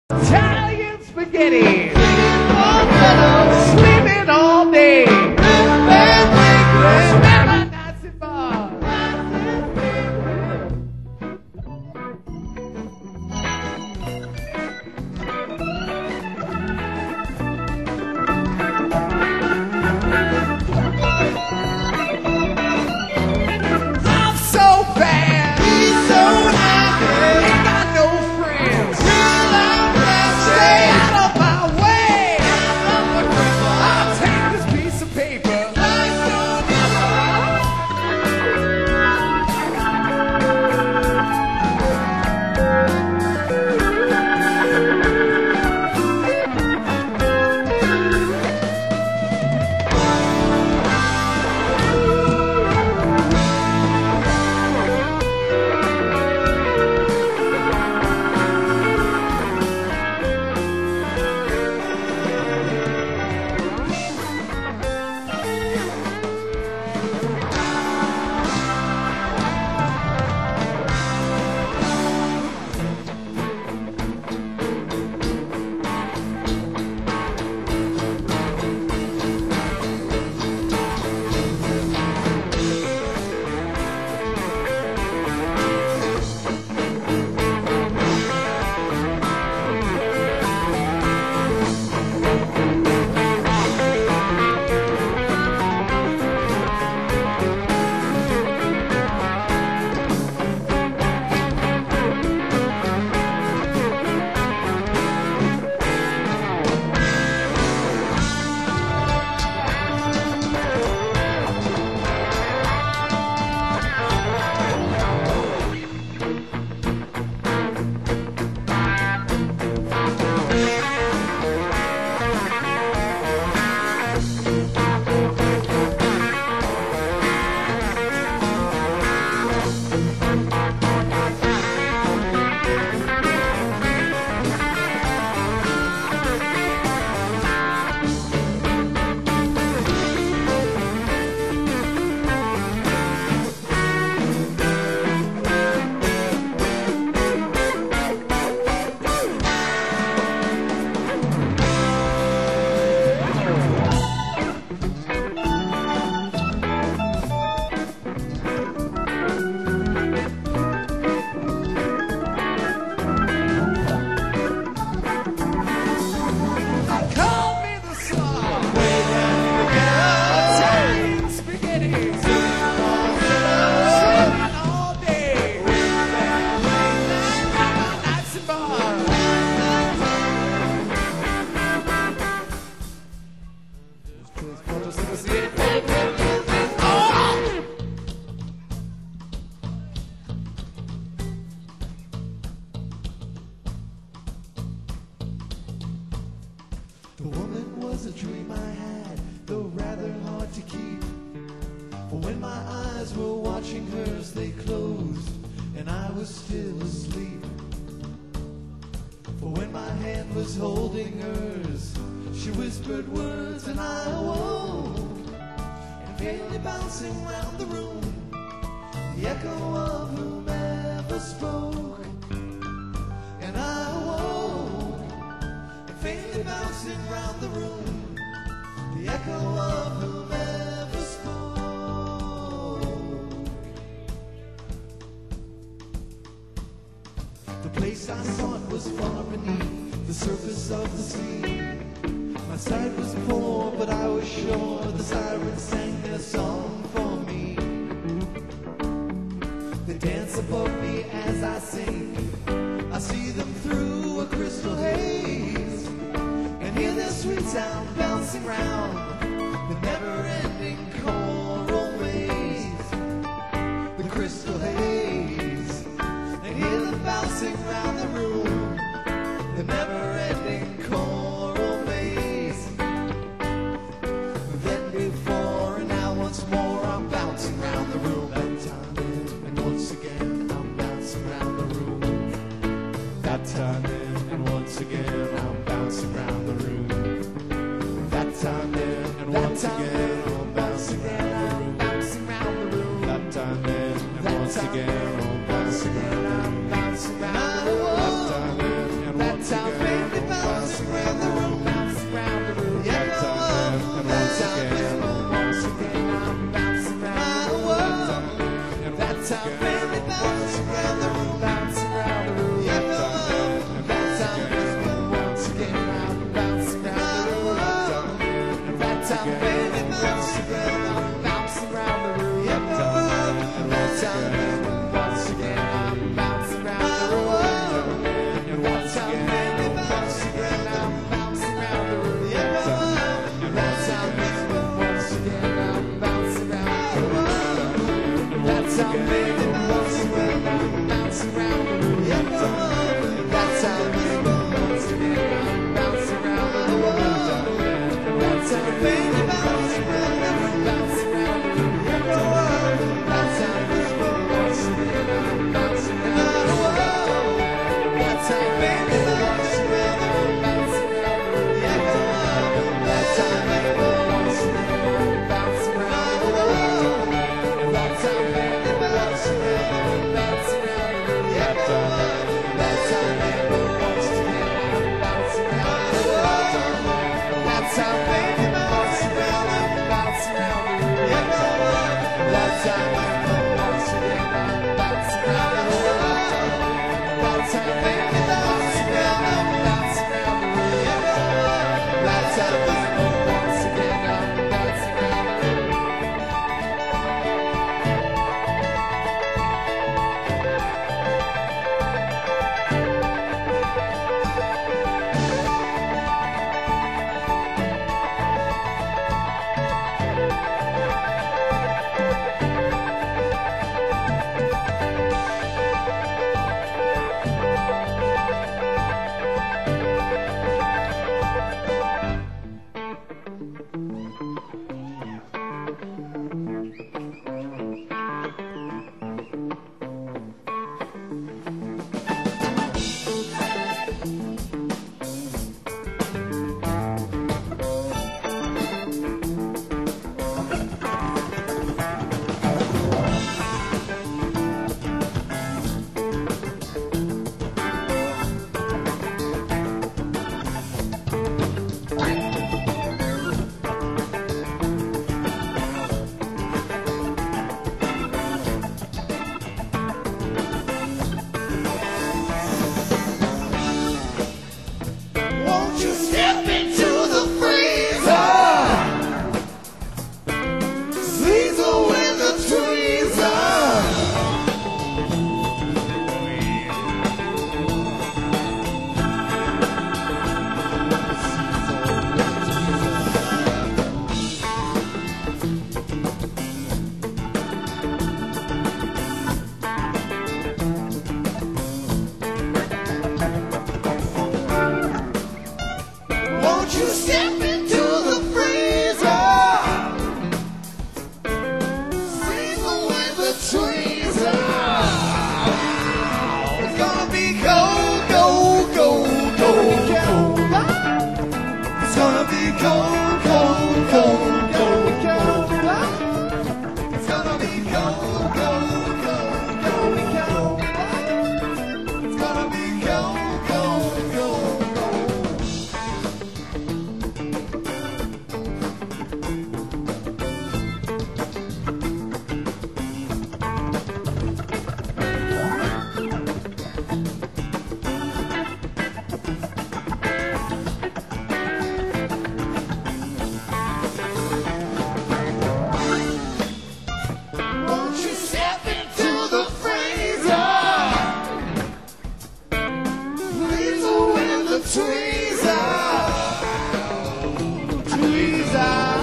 Italian spaghetti, sleeping all day, never Nazi bar. I'm so bad, he's so happy, ain't got no friends. Stay out of my way. I'll take this piece of paper. The woman was a dream I had, though rather hard to keep. For when my eyes were watching hers, they closed, and I was still asleep. For when my hand was holding hers, she whispered words, and I awoke. And faintly bouncing round the room, the echo of whomever spoke. And I awoke, and faintly bouncing round the room, the echo of whomever spoke. The place I sought was far beneath the surface of the sea. My sight was poor, but I was sure the sirens sang their song for me. They dance above me as I sing. I see them through a crystal haze, and hear their sweet sound bouncing round the never-ending choral maze. The crystal haze, and hear them bouncing round the room, the never-ending choral maze. Then before and now once more I'm bouncing round the room. That time and once again I'm bouncing round the room. That time and once again I'm bouncing round the room. That time and once again I'm bouncing round the room. That time and once again I'm bouncing round the room. That time and once again. baby bouncing around the room, bouncing around the room. Yeah, That time, and once again, once again I'm bouncing around the world. and That once time, again, baby bouncing around the room, bouncing around the room. Yeah, that time, baby, once again I'm bouncing around the room. That time, baby, bouncing around, I'm bouncing around the room. Yeah, that time, baby, once again I'm bouncing around the room. and That once time, again, baby, bouncing around, I'm bouncing around the room. Yeah, that time, baby, once again I'm bouncing around the room. That time, baby, bouncing around, I'm bouncing around the room. Yeah, that time, baby, once again I'm bouncing around the room. That time, baby, bouncing around, I'm bouncing around the room. Yeah, that time, baby, once again I'm bouncing around the room. That time, baby, bouncing around, I'm bouncing around the room. Yeah, that time, baby, once again I'm bouncing around the room. That time, baby, bouncing around, I'm bouncing around the room. Yeah, that time, baby, once again I'm bouncing around the room. That time, baby, bouncing around, I'm bouncing around the room. Yeah, that time, baby, once again I'm bouncing around the room. That time, baby, bouncing around, I'm bouncing around the room. Yeah, that time, baby, once again I'm bouncing around the room. Won't you step into the freezer? Freezer where the trees are. Won't you step into the freezer? Freezer where the trees are. It's gonna be cold, cold, cold, cold, cold. It's gonna be cold, cold, cold, cold, cold. It's gonna be cold, cold, cold, cold, cold. It's gonna be cold, cold, cold, cold. Won't you step into the freezer? Freezer where the trees are. Trees are.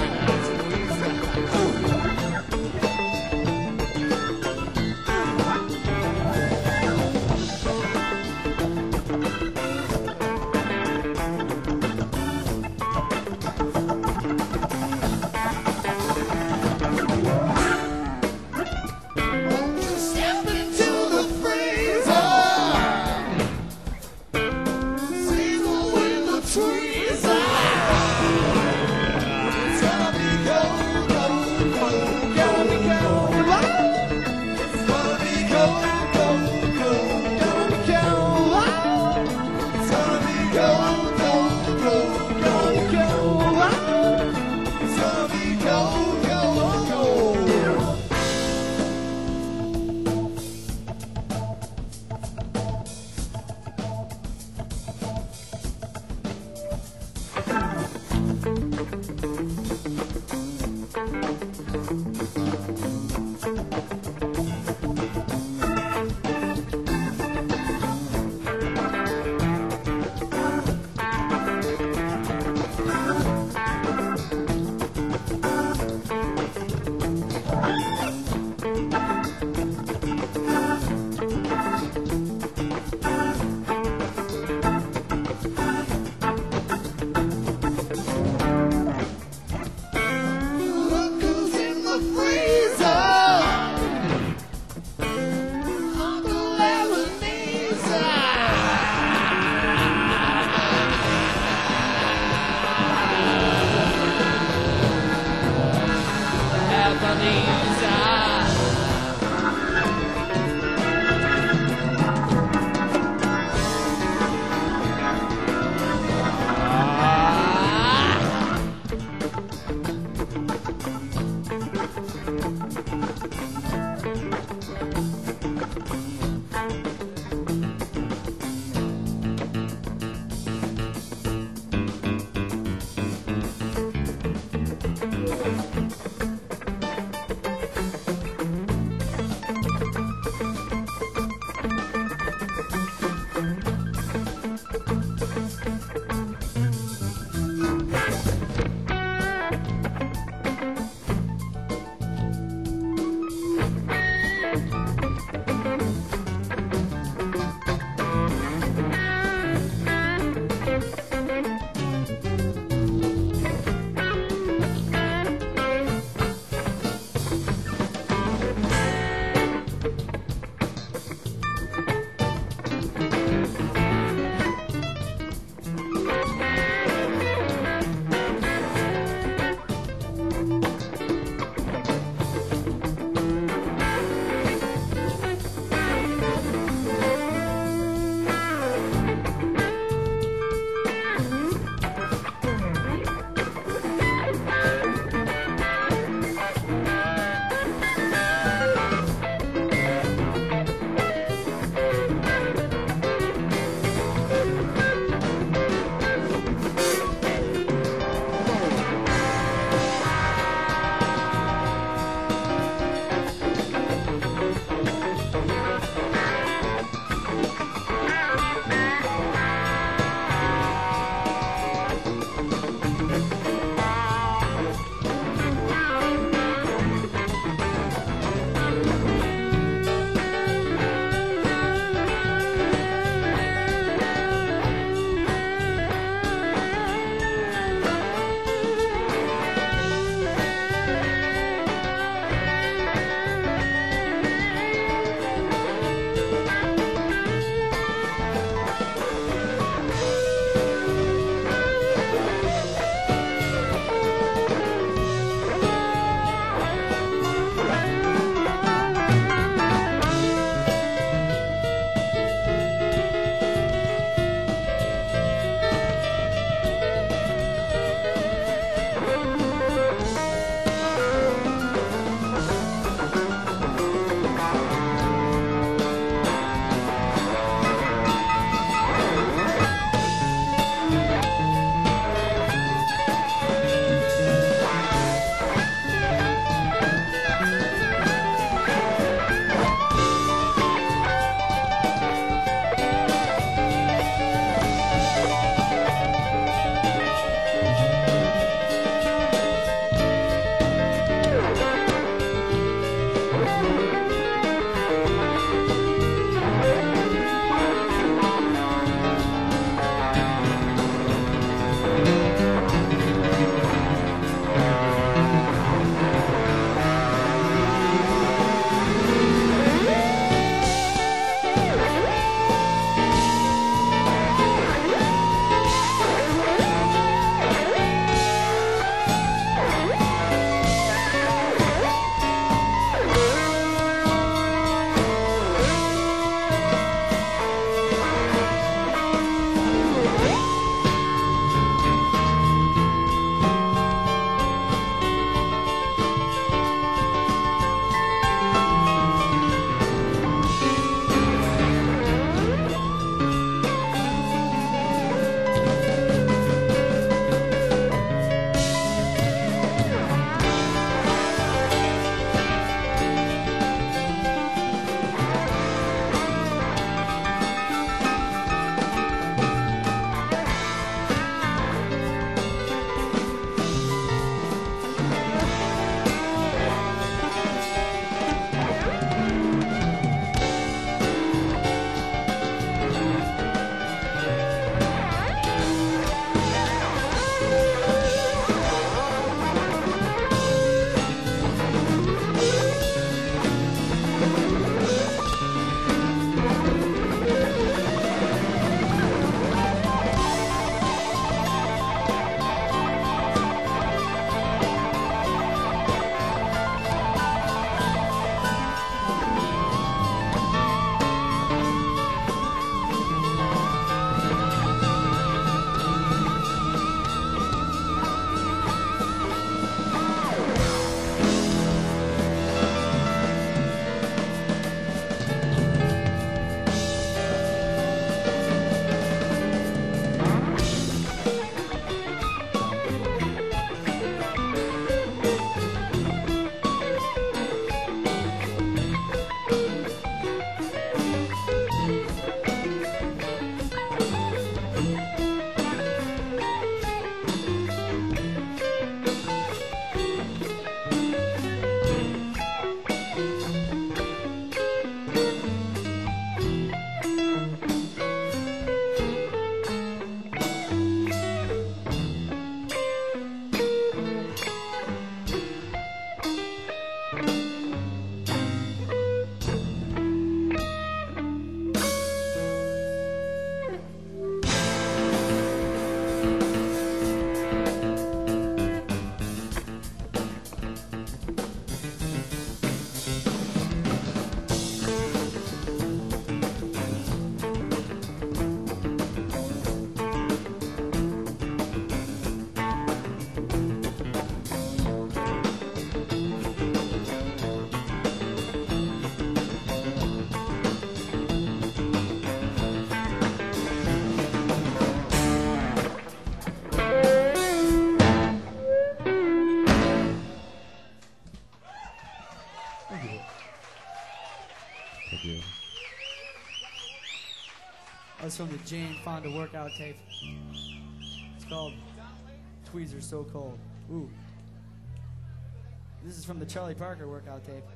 Won't you step into the freezer? Freezer where the trees are. It's gonna be cold, cold, cold, cold, cold. It's gonna be cold, cold, cold, cold, cold. It's gonna be cold. is from the Jane Fonda workout tape. It's called Tweezers So Cold. Ooh. This is from the Charlie Parker workout tape.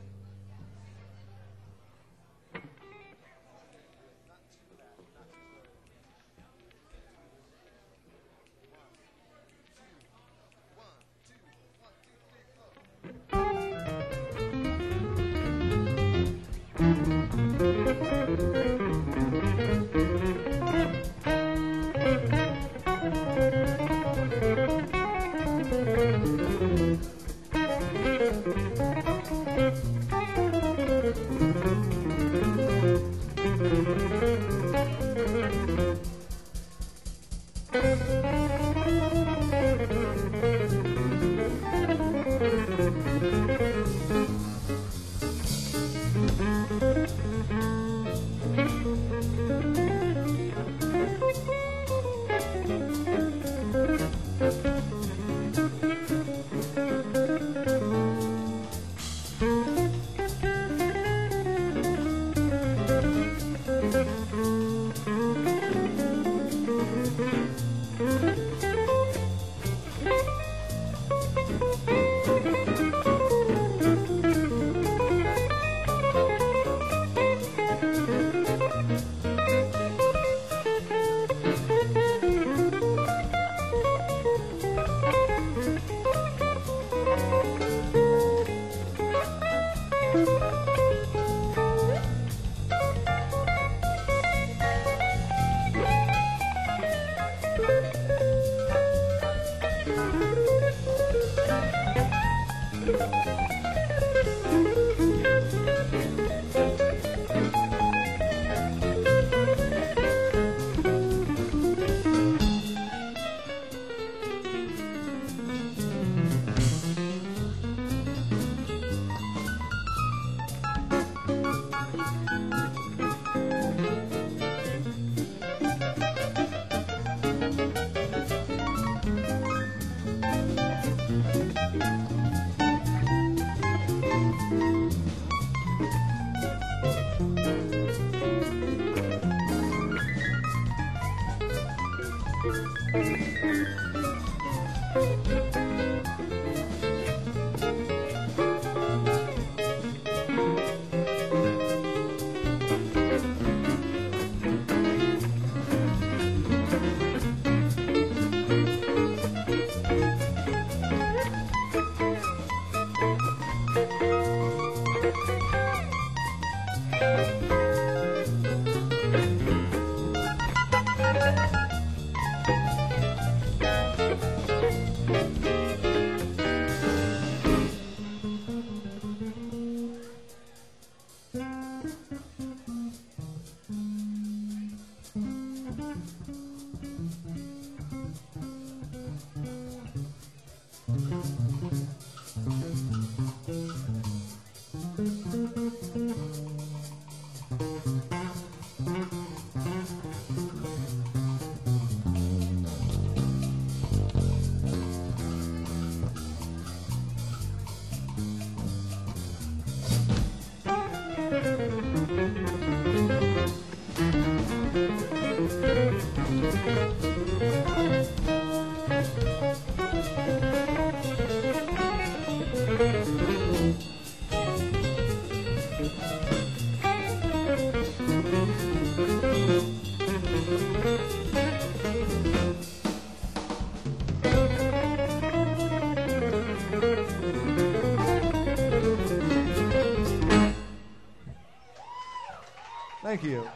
Thank you.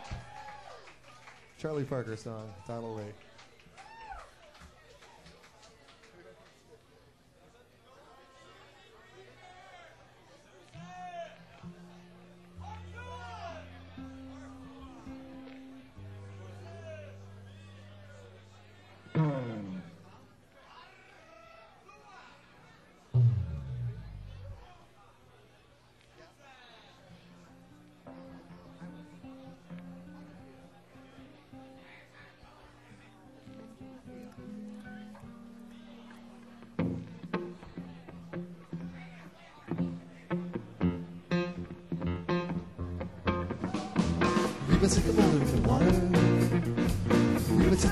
Charlie Parker song, Donald Lee. Reap a sycamore in the water.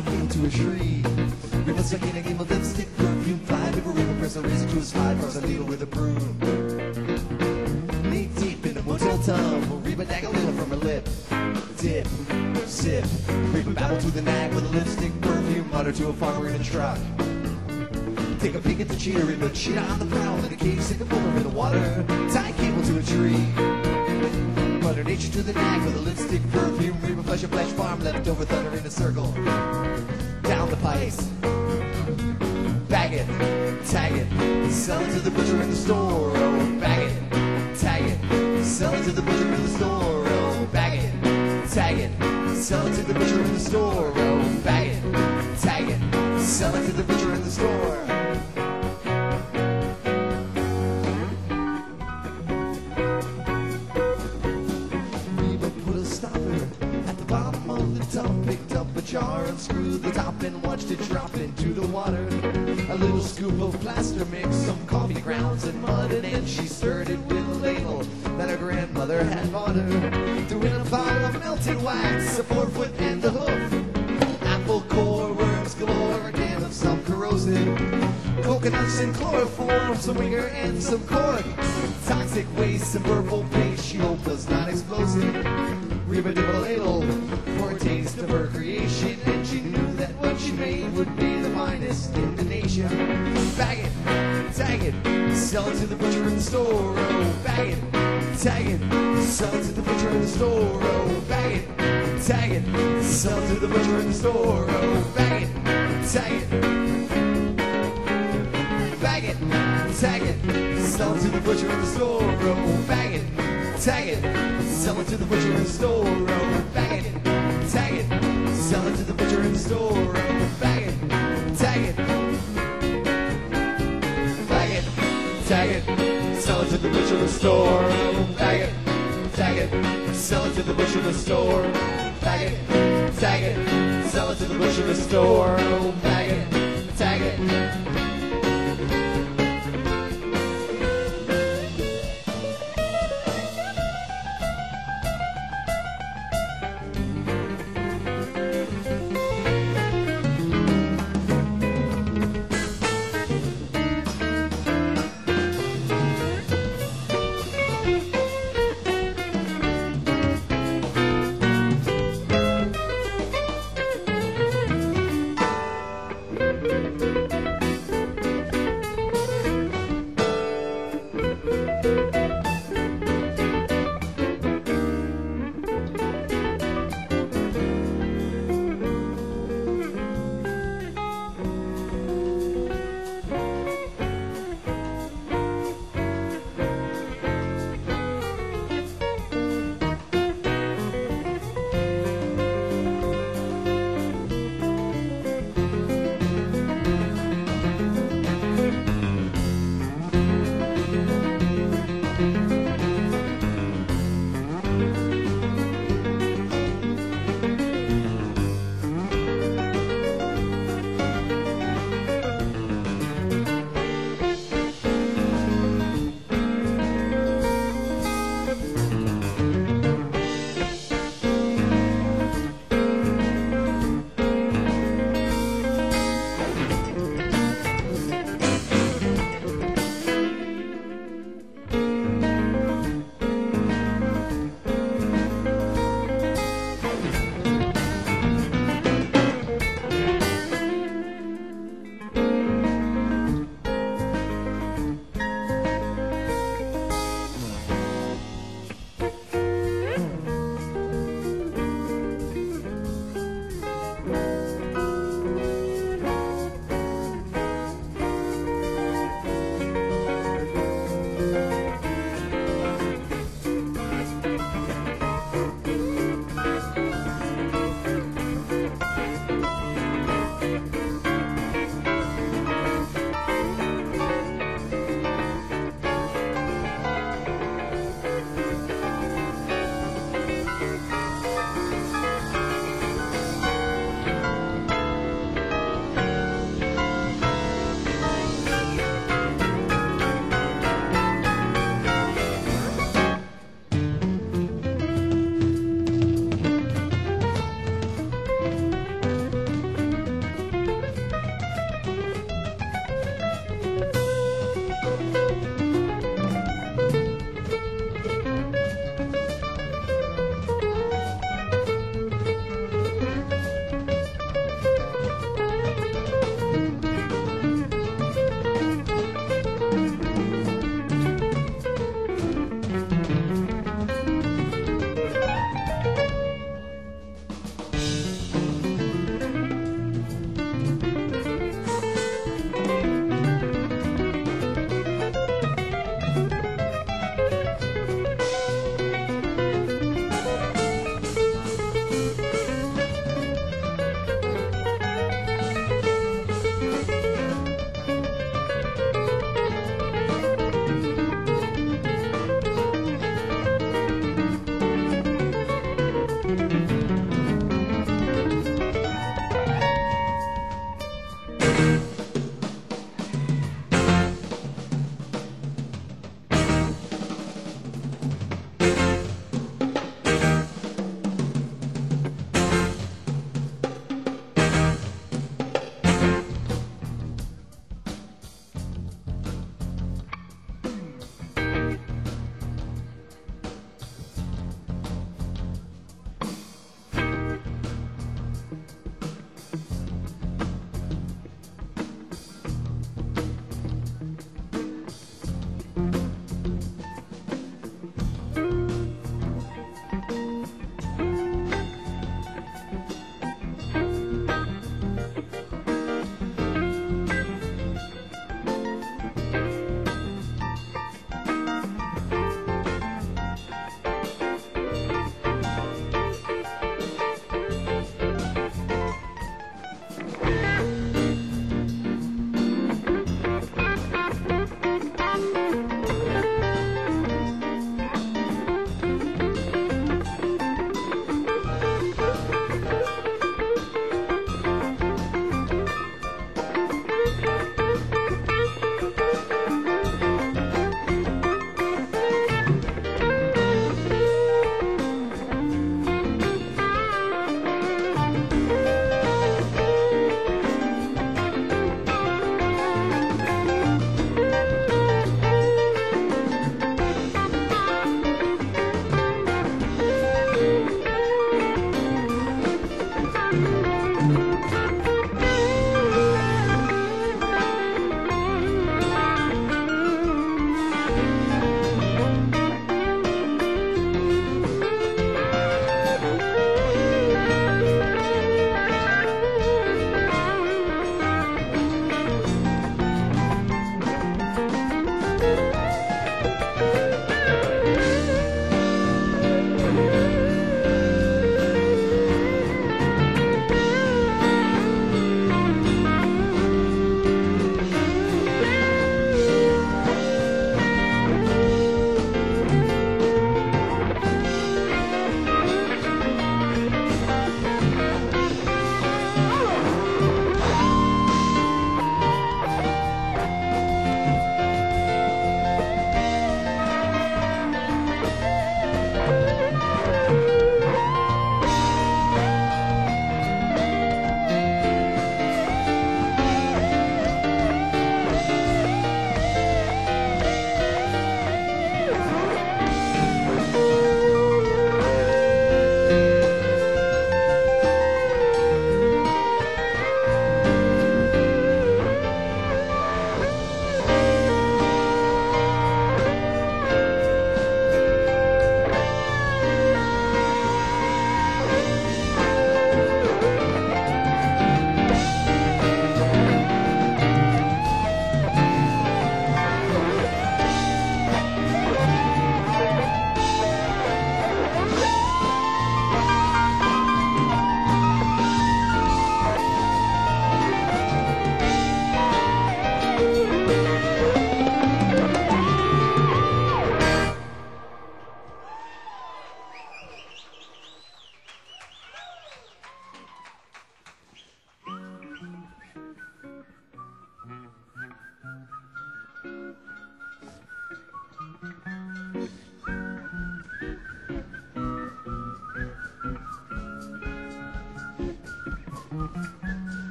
tie came to a tree. Reba stuck in a game of lipstick, perfume, fly. Reba press a razor to his fly, cross a needle with a broom. Knee deep in a motel tub, Reba dang a little from her lip. Dip, sip, Reba babble to the nag with a lipstick, perfume, mutter to a farmer in a truck. Take a peek at the cheetah, Reba cheetah on the prowl in a cage, stick a boulder in the water, tie cable to a tree. Mother nature to the nag with a lipstick, perfume, Reba flesh and flesh farm, left over thunder in a circle. Down the pipes, bag it, tag it, sell it to the butcher in the store. Oh, bag it, tag it, sell it to the butcher in the store. Oh, bag it, tag it, sell it to the butcher in the store. Oh, bag it, tag it, sell it to the butcher in the store. Picked up a jar, unscrewed the top and watched it drop into the water. A little scoop of plaster mix, some coffee grounds and mud, and then she stirred it with a ladle that her grandmother had bought her. Threw in a pile of melted wax, a 4-foot and a hoof, apple core, worms galore, a can of some corrosive, coconuts and chloroform, some winger and some cork, toxic waste, some purple paste she hoped was not explosive. Reba did a ladle for a taste of her creation, and she knew that what she made would be the finest in the nation. Bag it, tag it, sell it to the butcher in the store. Oh, bag it, tag it, sell it to the butcher in the store. Oh, bag it, tag it, sell it to the butcher in the store. Oh, bag it, tag it, bag it, tag it, sell it to the butcher in the store. Oh, bag it, tag it, sell it to the butcher in the store. Oh, bag it, tag it, sell it to the butcher in the store. Oh, bag it, tag it, bag it, tag it, sell it to the butcher in the store. Oh, bag it, tag it, sell it to the butcher in the store. Bag it, tag it, sell it to the butcher in the store. Oh, bag it, tag it.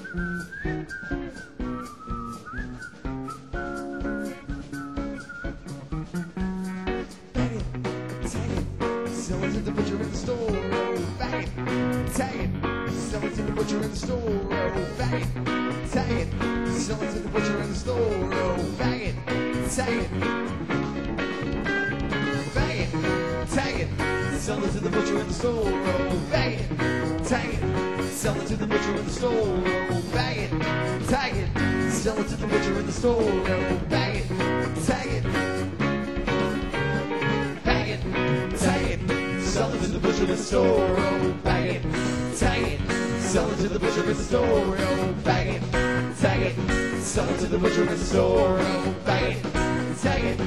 Bag it, tag it, sell it to the butcher in the store. Oh, bag it, tag it, sell it to the butcher in the store. Oh, bag it, tag it, sell it to the butcher in the store. Oh, bag it, tag it, bag it, tag it, sell it to the butcher in the store. Oh, bag it, tag it, sell it to the butcher in the store. Oh, bag it, tag it, sell it to the butcher in the store. Oh, bag it, tag it. Tag it, sell it to the butcher in the store. Oh, bag it, tag it, sell it to the butcher in the store. Oh, bag it, tag it, sell it to the butcher in the store. Oh, bag it, tag it.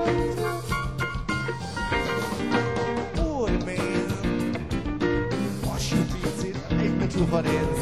Oh, man. Wash your feet, it ain't not too funny, is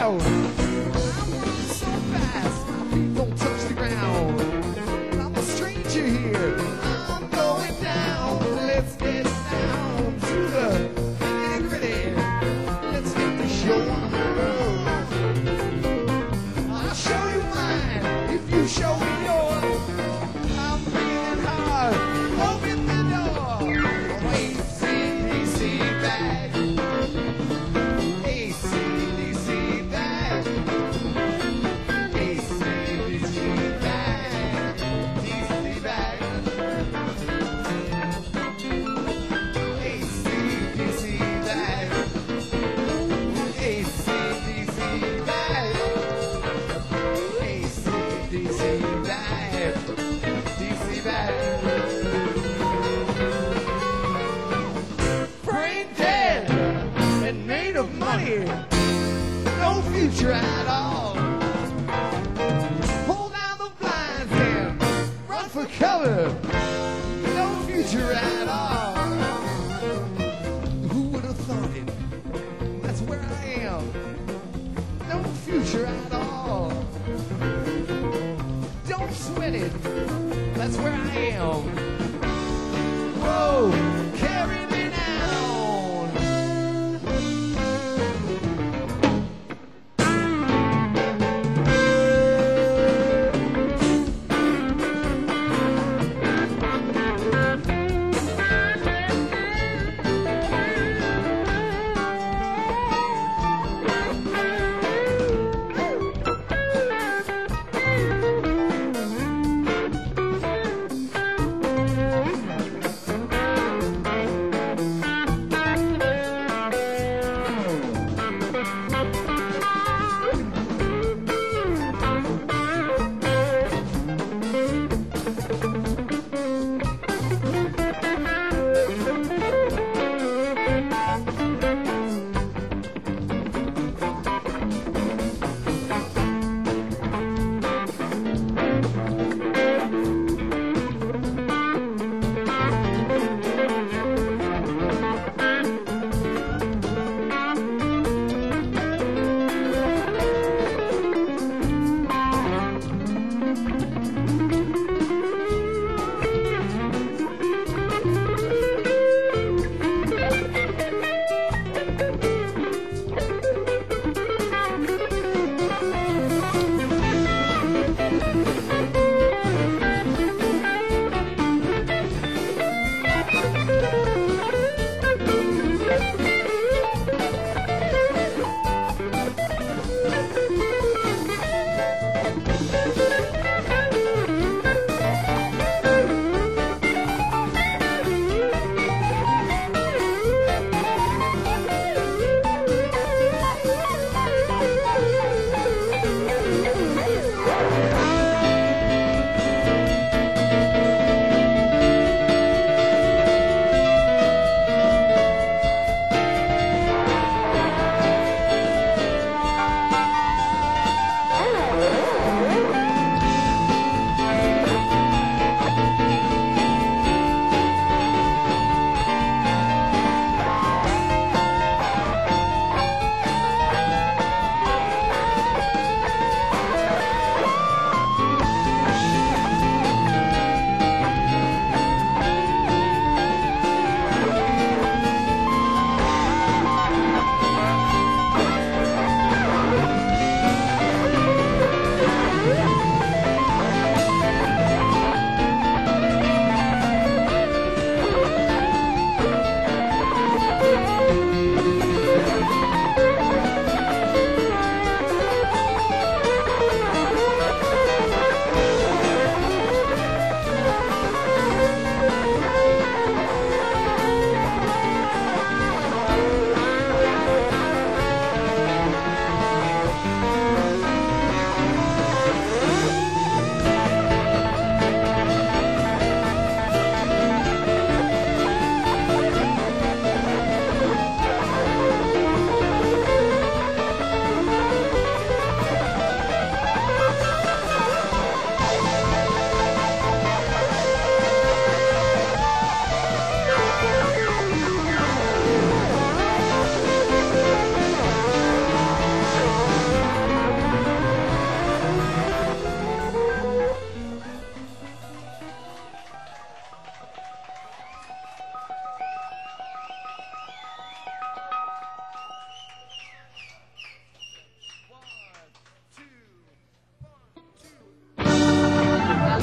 loud. I'm running so fast, my feet don't touch the ground. I'm a stranger here. I'm going down. Let's get down to the nitty-gritty. Let's get the show on the road. I'll show you mine if you show me yours. I'm breathing hard. Open the door. AC/DC bag. AC/DC bag. AC/DC bag. DC bag. AC/DC bag. AC/DC bag. AC/DC bag. DC bag. Brain dead and made of money. No future at all. Pull down the blinds and run for cover. No future at all. Who would have thought it? That's where I am. No future at all. Don't sweat it. That's where I am. Whoa, carry me down.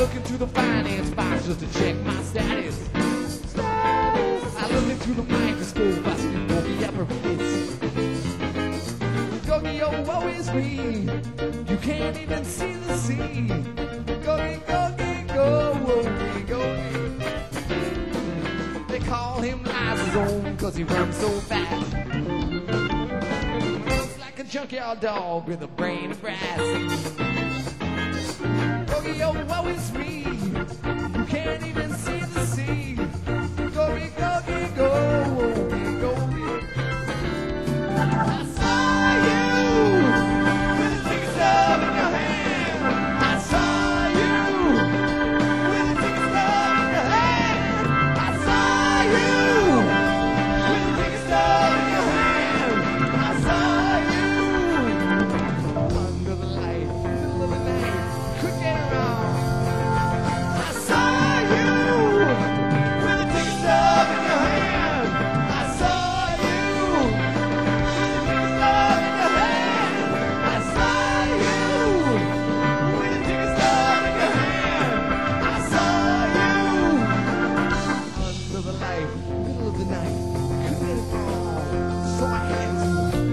look into the finance files just to check my status. I look into the microscope, I see Gogi apparatus. Gogi, oh, woe is me. You can't even see the sea. Gogi, Gogi, Gogi, Gogi. They call him Lysosome cause he runs so fast. Looks like a junkyard dog with a brain of brass. Gogi, oh, woe is me. You can't even see the sea. Gogi, Gogi, Gogi, Gogi. I saw you with a ticket stub in your hand. I saw you with a ticket stub in your hand. I saw you with a ticket stub in your hand. I saw you under the light, middle of the night, couldn't get around. I saw you with a ticket stub in your hand. I saw you with a ticket stub in your hand. I saw you with a ticket stub in your hand. I saw you under the light, middle of the night, couldn't get it wrong, so I had to.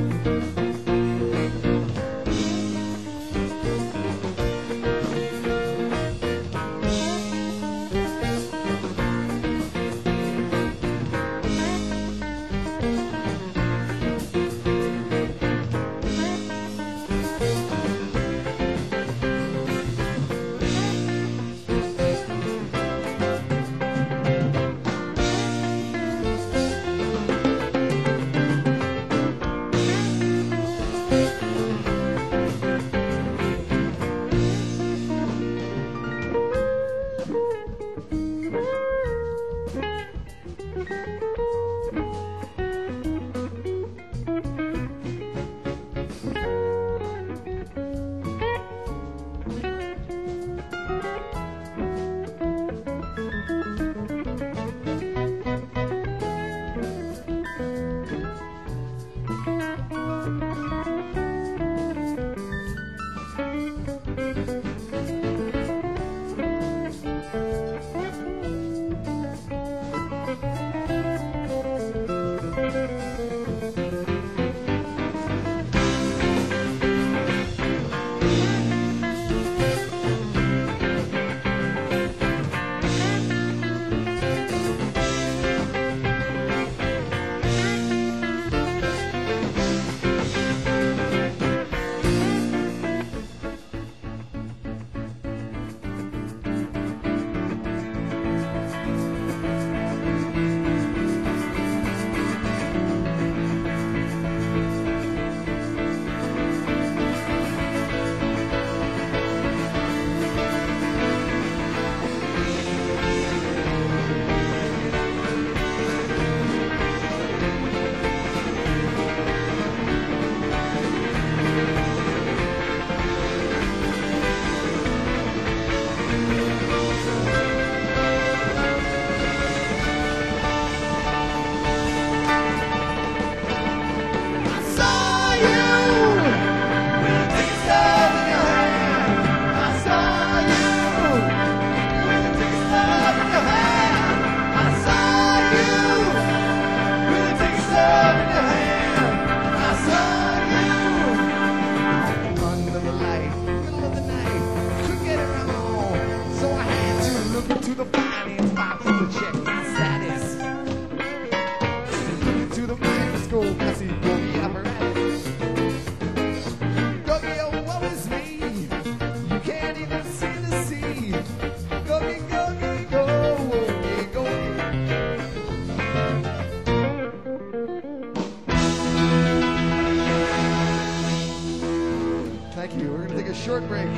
short break.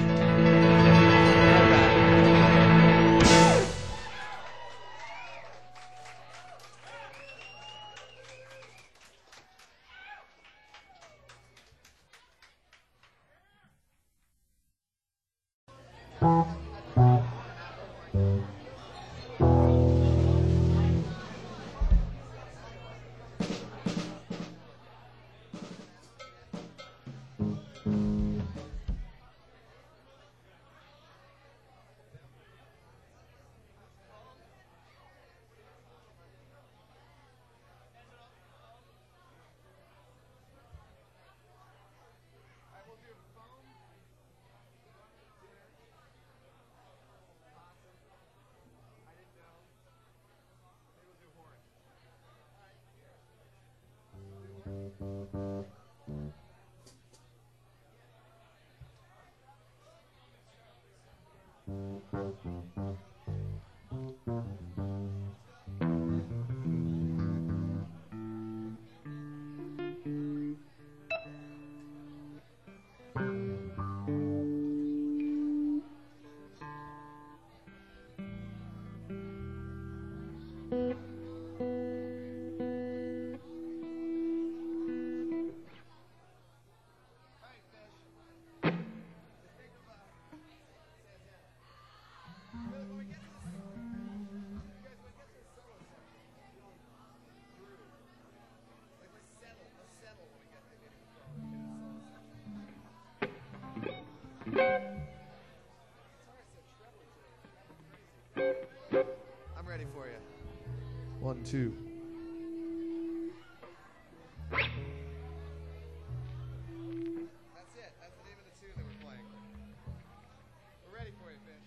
I'm ready for you. 1, 2. That's it. That's the name of the tune that we're playing. We're ready for you, Fish.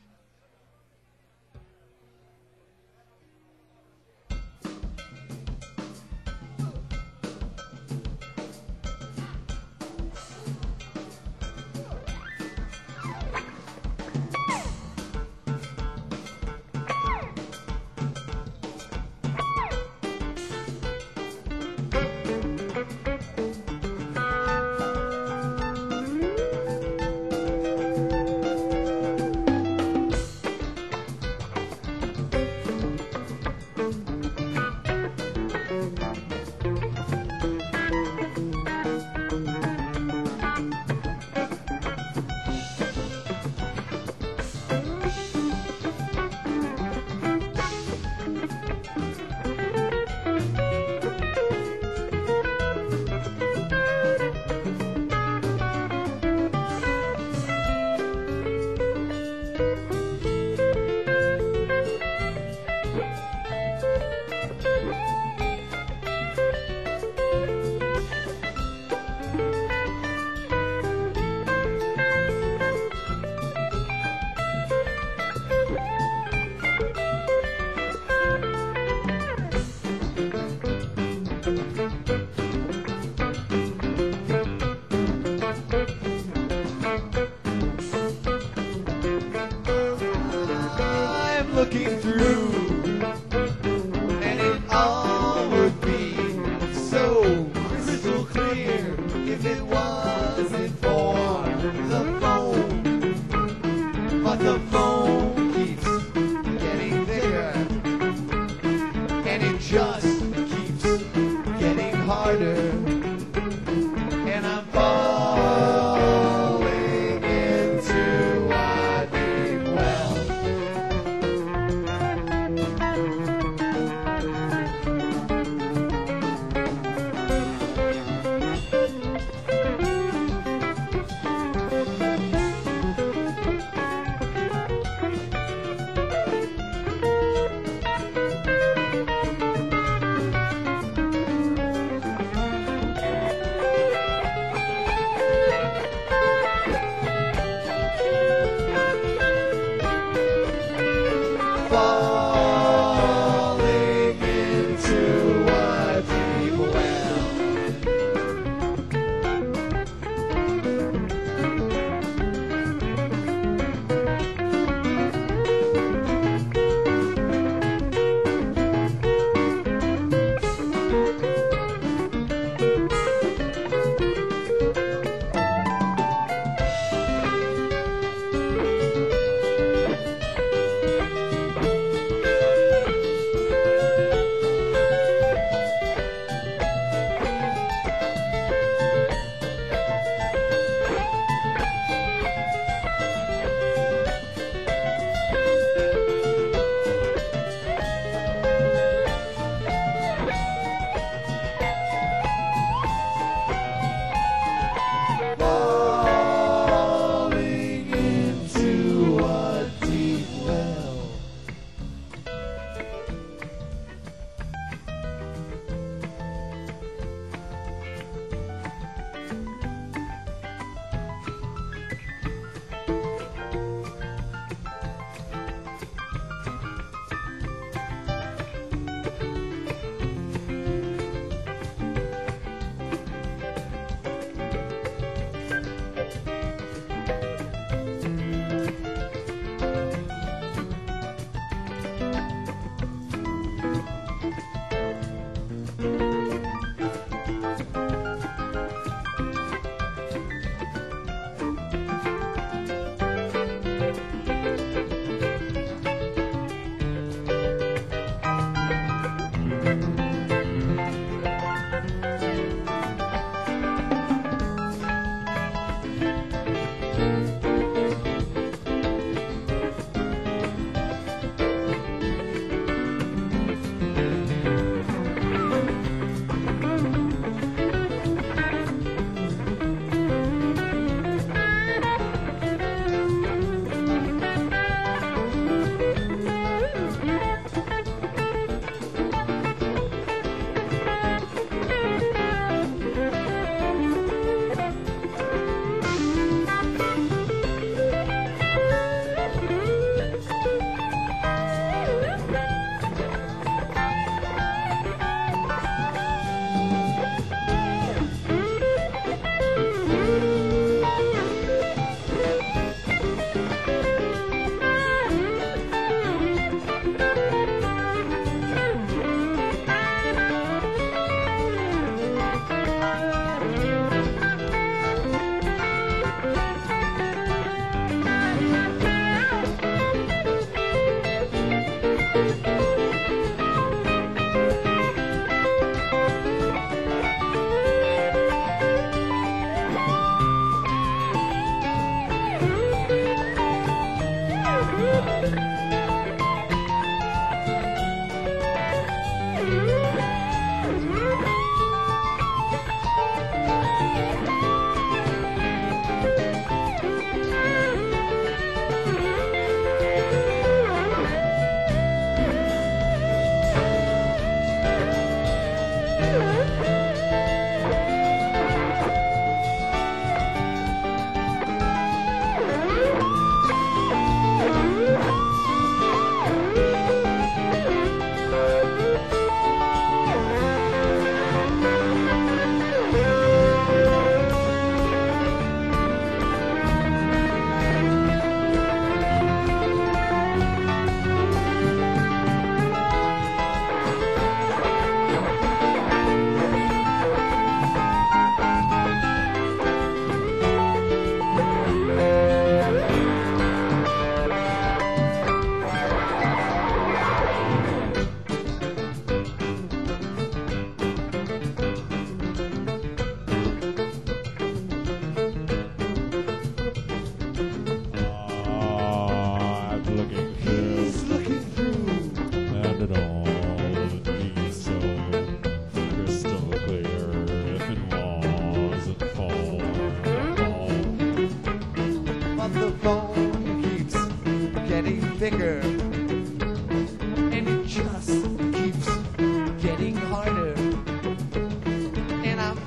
but the phone keeps getting thicker, and it just keeps getting harder, and I'm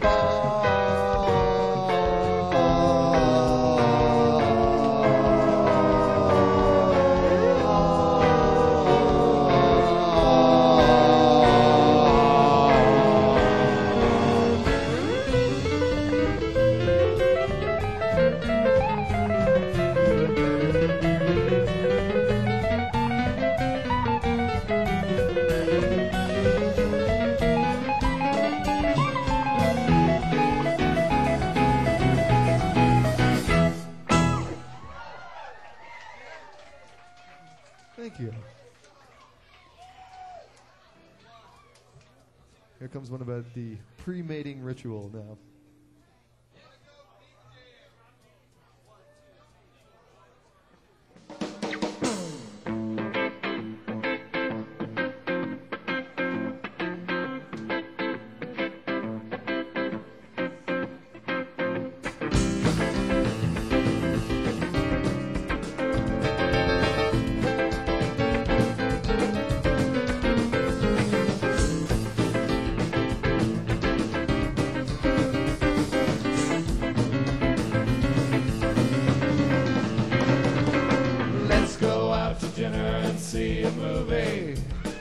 Thank you. Here comes one about the pre-mating ritual now. Let's go out to dinner and see a movie.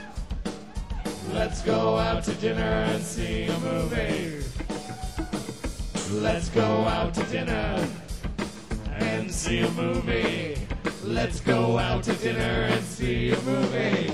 Let's go out to dinner and see a movie. Let's go out to dinner and see a movie. Let's go out to dinner and see a movie.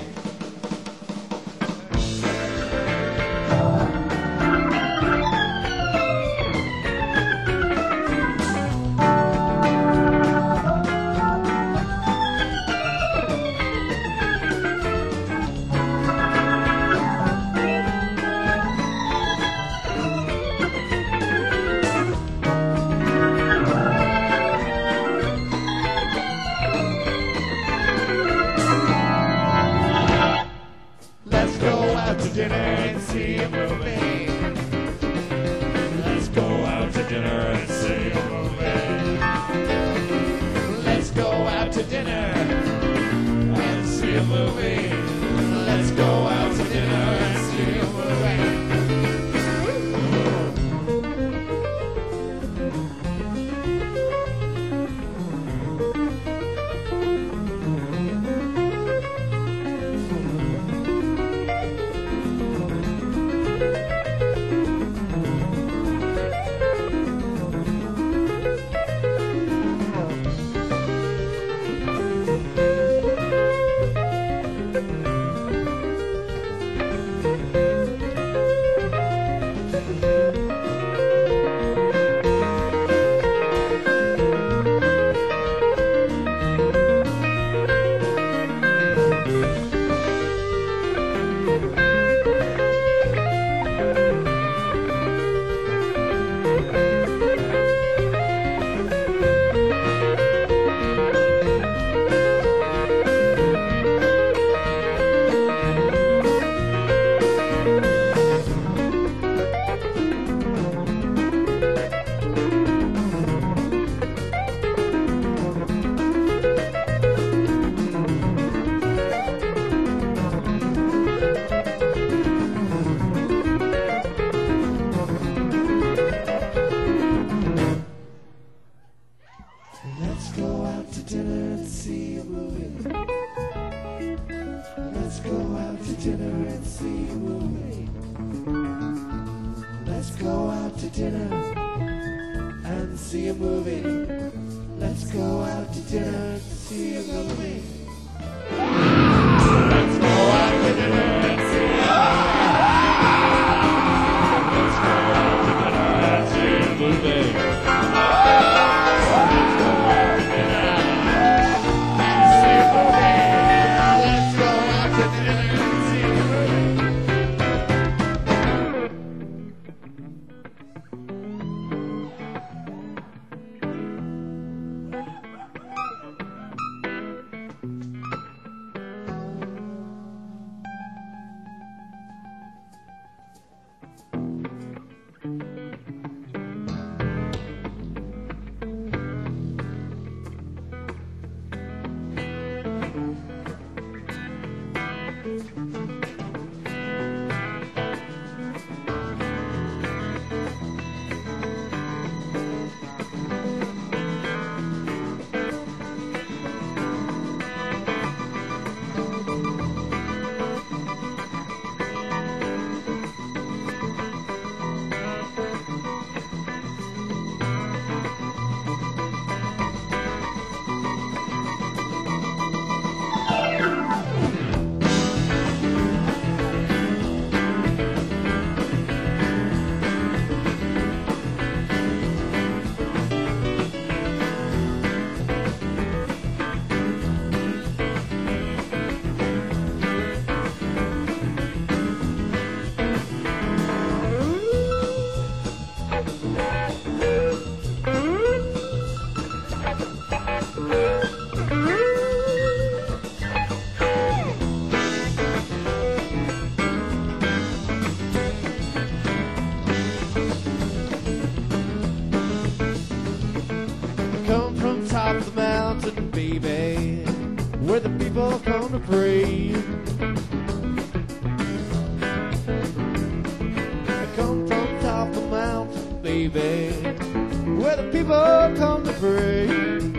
Let's go out to dinner and see a movie. Let's go out to dinner and see a movie. Let's go out to dinner and see a movie. Let's go out to dinner and see a movie. Let's go out to dinner and see a movie. Let's go out to dinner and see a movie. Let's go out to dinner and see a movie. Let's go out to dinner and see a movie. Let's go out to dinner and see a movie. come from top of the mountain, baby, where the people come to pray. I come from top of the mountain, baby, where the people come to pray.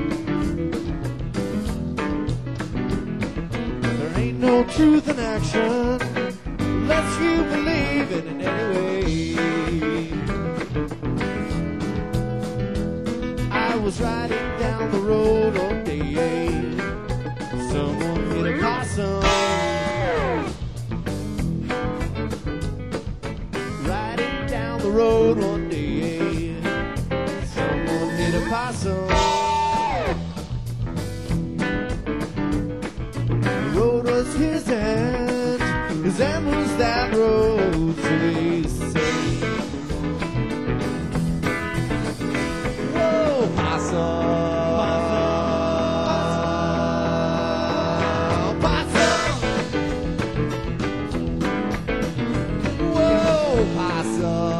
There ain't no truth in action unless you believe it in any way. I was riding down the road one day, someone hit a possum. Riding down the road one day, someone hit a possum. The road was his end was that road, so they say. Whoa, possum.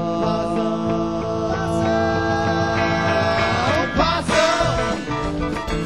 Possum.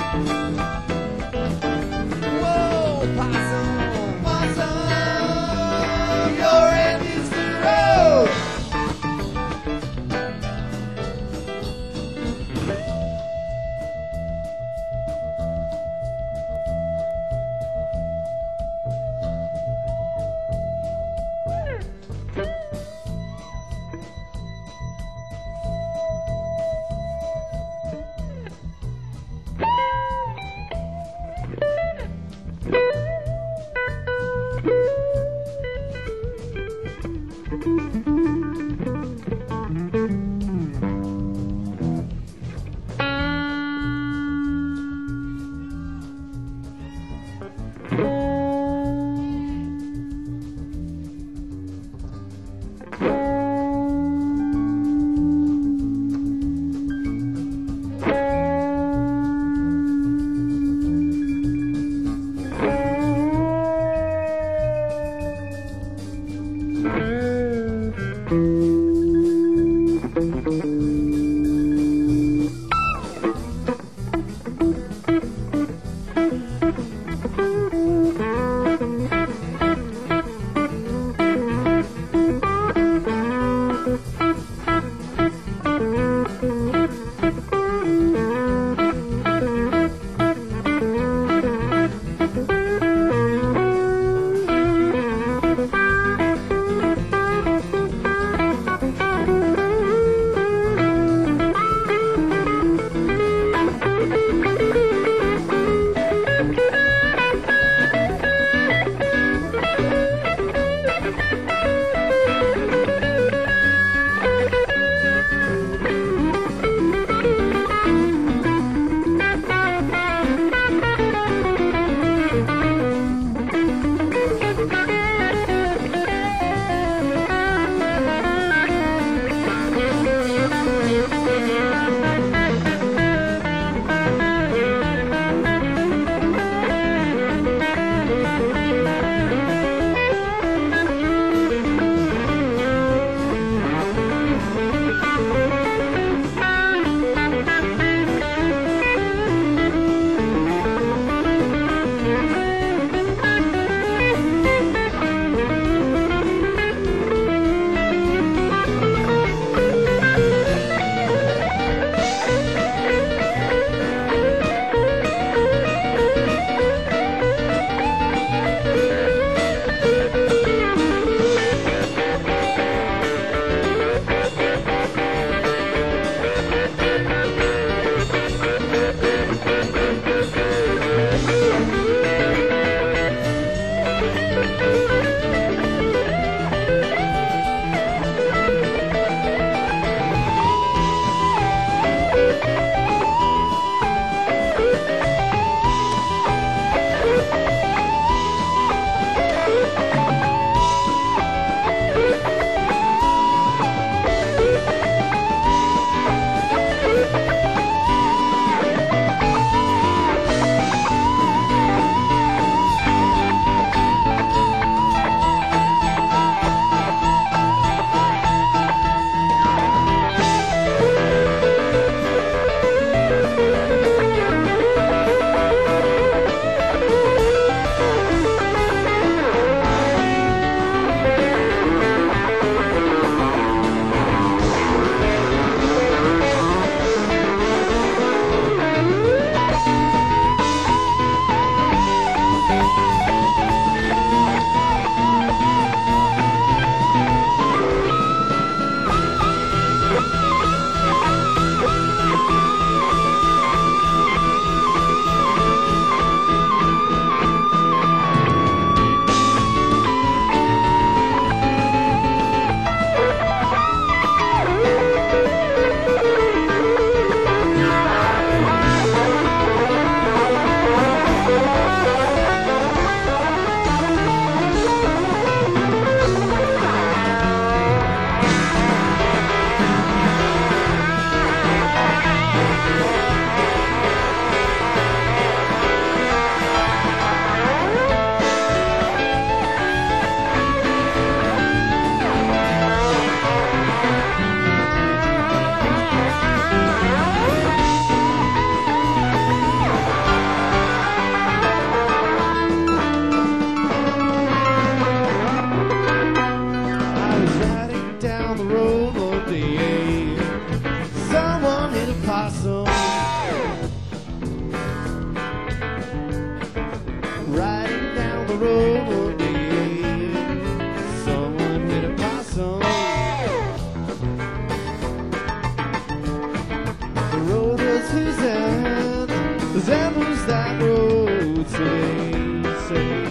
Then who's that road say?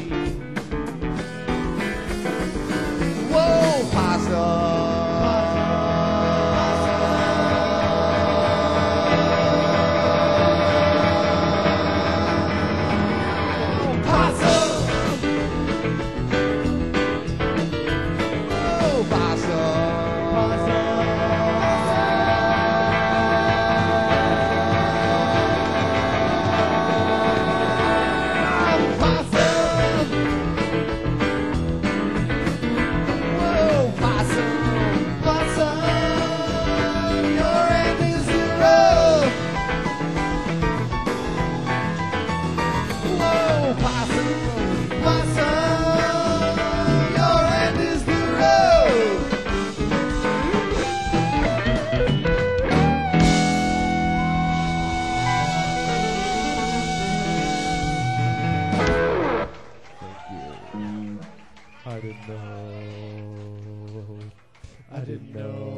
Whoa, I didn't know. I didn't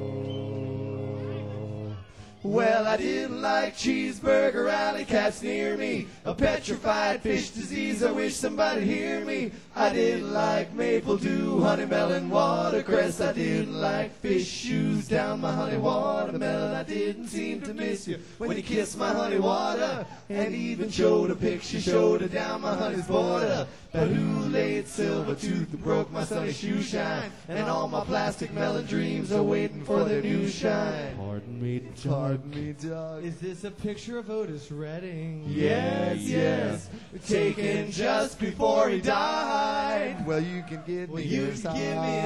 know. Well, I didn't like cheeseburger alley cats near me. A petrified fish disease, I wish somebody'd hear me. I didn't like maple dew, honey melon, watercress. I didn't like fish shoes down my honey watermelon. I didn't seem to miss you when you kissed my honey water. And even showed a picture, showed her down my honey's border. But who laid silver tooth and broke my sunny shoe shine? And all my plastic melon dreams are waiting for their new shine. Pardon me, Doug. Is this a picture of Otis Redding? Yes, yes, taken just before he died. Well, you can give me You his can give me his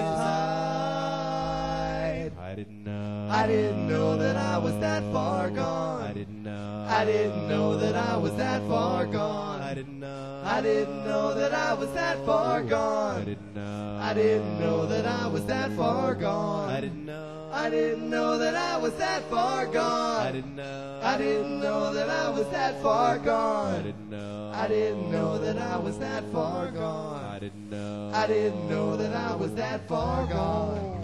hide. I didn't know. I didn't know that I was that far gone. I didn't know. I didn't know that I was that far gone. I didn't know. I didn't know that I was that far I gone. didn't know. I didn't know that I was that far gone. I didn't know. I didn't know that I was that far gone. I didn't know. I didn't know that I was that far gone. I didn't know. I didn't know that I was that far gone. I didn't know. I didn't know that I was that far gone.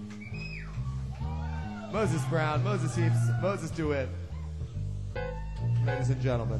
Moses Brown, Moses Heaps, Moses DeWitt. Ladies and gentlemen.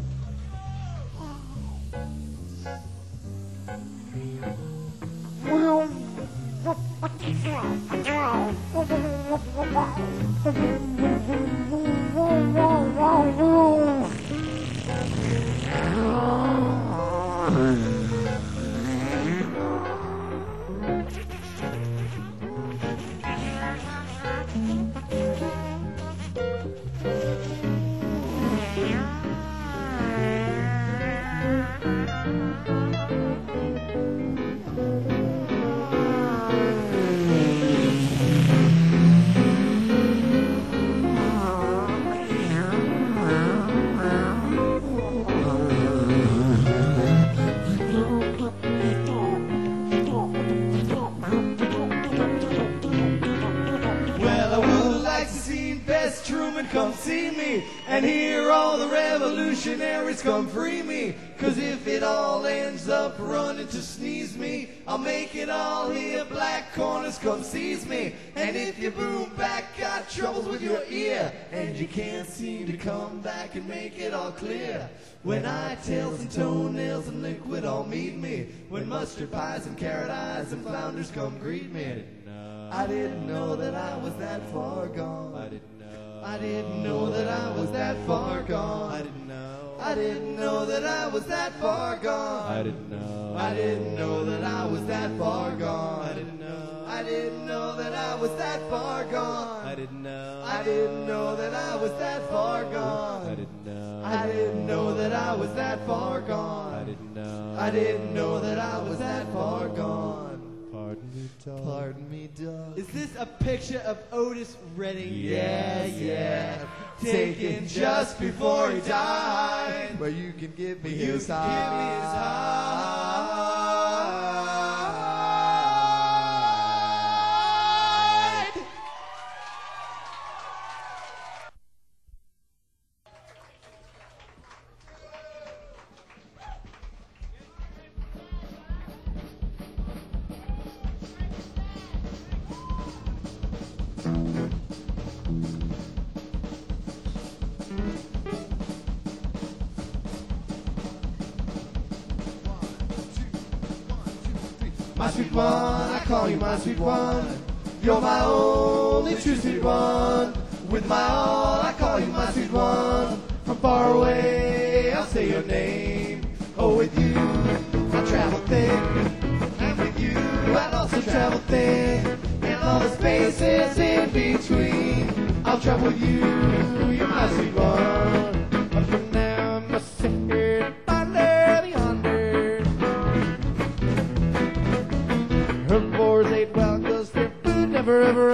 Come see me and hear all the revolutionaries come free me. 'Cause if it all ends up running to sneeze me, I'll make it all here. Black corners come seize me. And if your boom back got troubles with your ear and you can't seem to come back and make it all clear, when eye tails and toenails and liquid all meet me, when mustard pies and carrot eyes and flounders come greet me, I didn't know that I was that far gone. I didn't know. I didn't know that I was that far gone. I didn't know. I didn't know that I was that far gone. I didn't know. I didn't know that I was that far gone. I didn't know. I didn't know that I was that far gone. I didn't know. I didn't know that I was that far gone. I didn't know. I didn't know that I was that far gone. I didn't know. I didn't know that I was that far gone. Pardon me, Doug. Pardon me, Doug. Is this a picture of Otis Redding? Yeah, yeah. Taken just before he died. Well, you can give me You his can give me his hide. My sweet one, I call you my sweet one. You're my only true sweet one. With my all, I call you my sweet one. From far away, I'll say your name. Oh, with you, I travel thin. And with you, I'd also travel thin. And all the spaces in between, I'll travel with you. You're my sweet one. But for now, I must sit here under the under. Herbivores ate well, cause their food never ever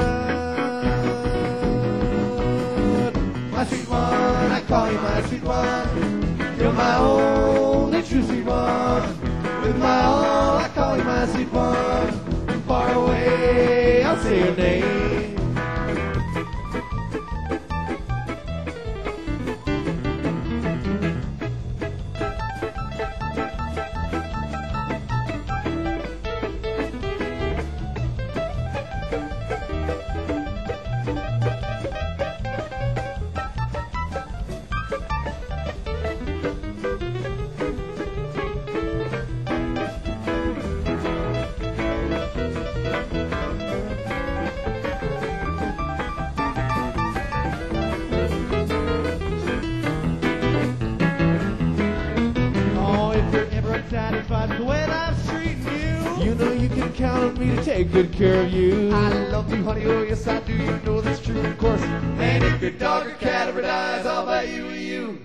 run. My sweet one, I call you my sweet one. You're my only true sweet one. With my all, I call you my sweet one. From far away, I'll say your name. Satisfied with the way life's treating you. You know you can count on me to take good care of you. I love you, honey, oh yes I do. You know that's true, of course. And if your dog or cat ever dies, I'll buy you a you.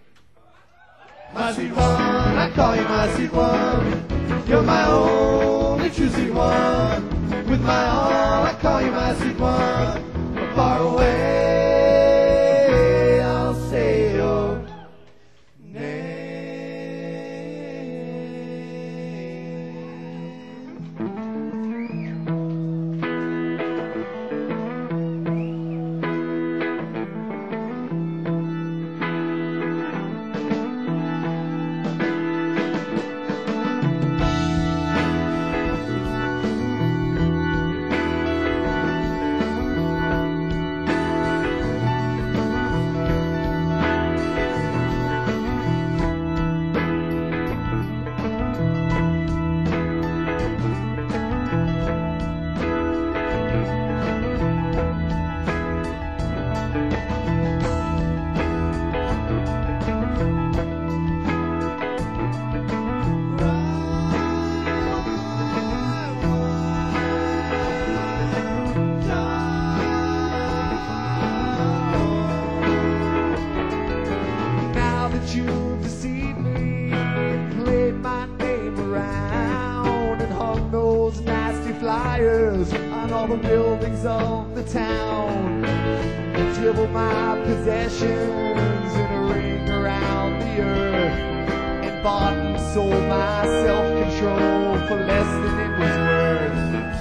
My sweet one, I call you my sweet one. You're my only true sweet one. With my all, I call you my sweet one. From far away, I'll say your name. You've deceived me, played my name around, and hung those nasty flyers on all the buildings of the town, and dribbled my possessions in a ring around the earth, and bought and sold my self-control for less than it was worth.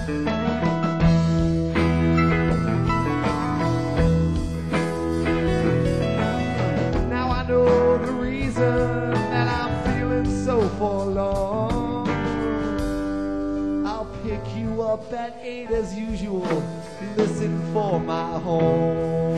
Now I know the reason that I'm feeling so forlorn. I'll pick you up at 8 as usual. Listen for my horn.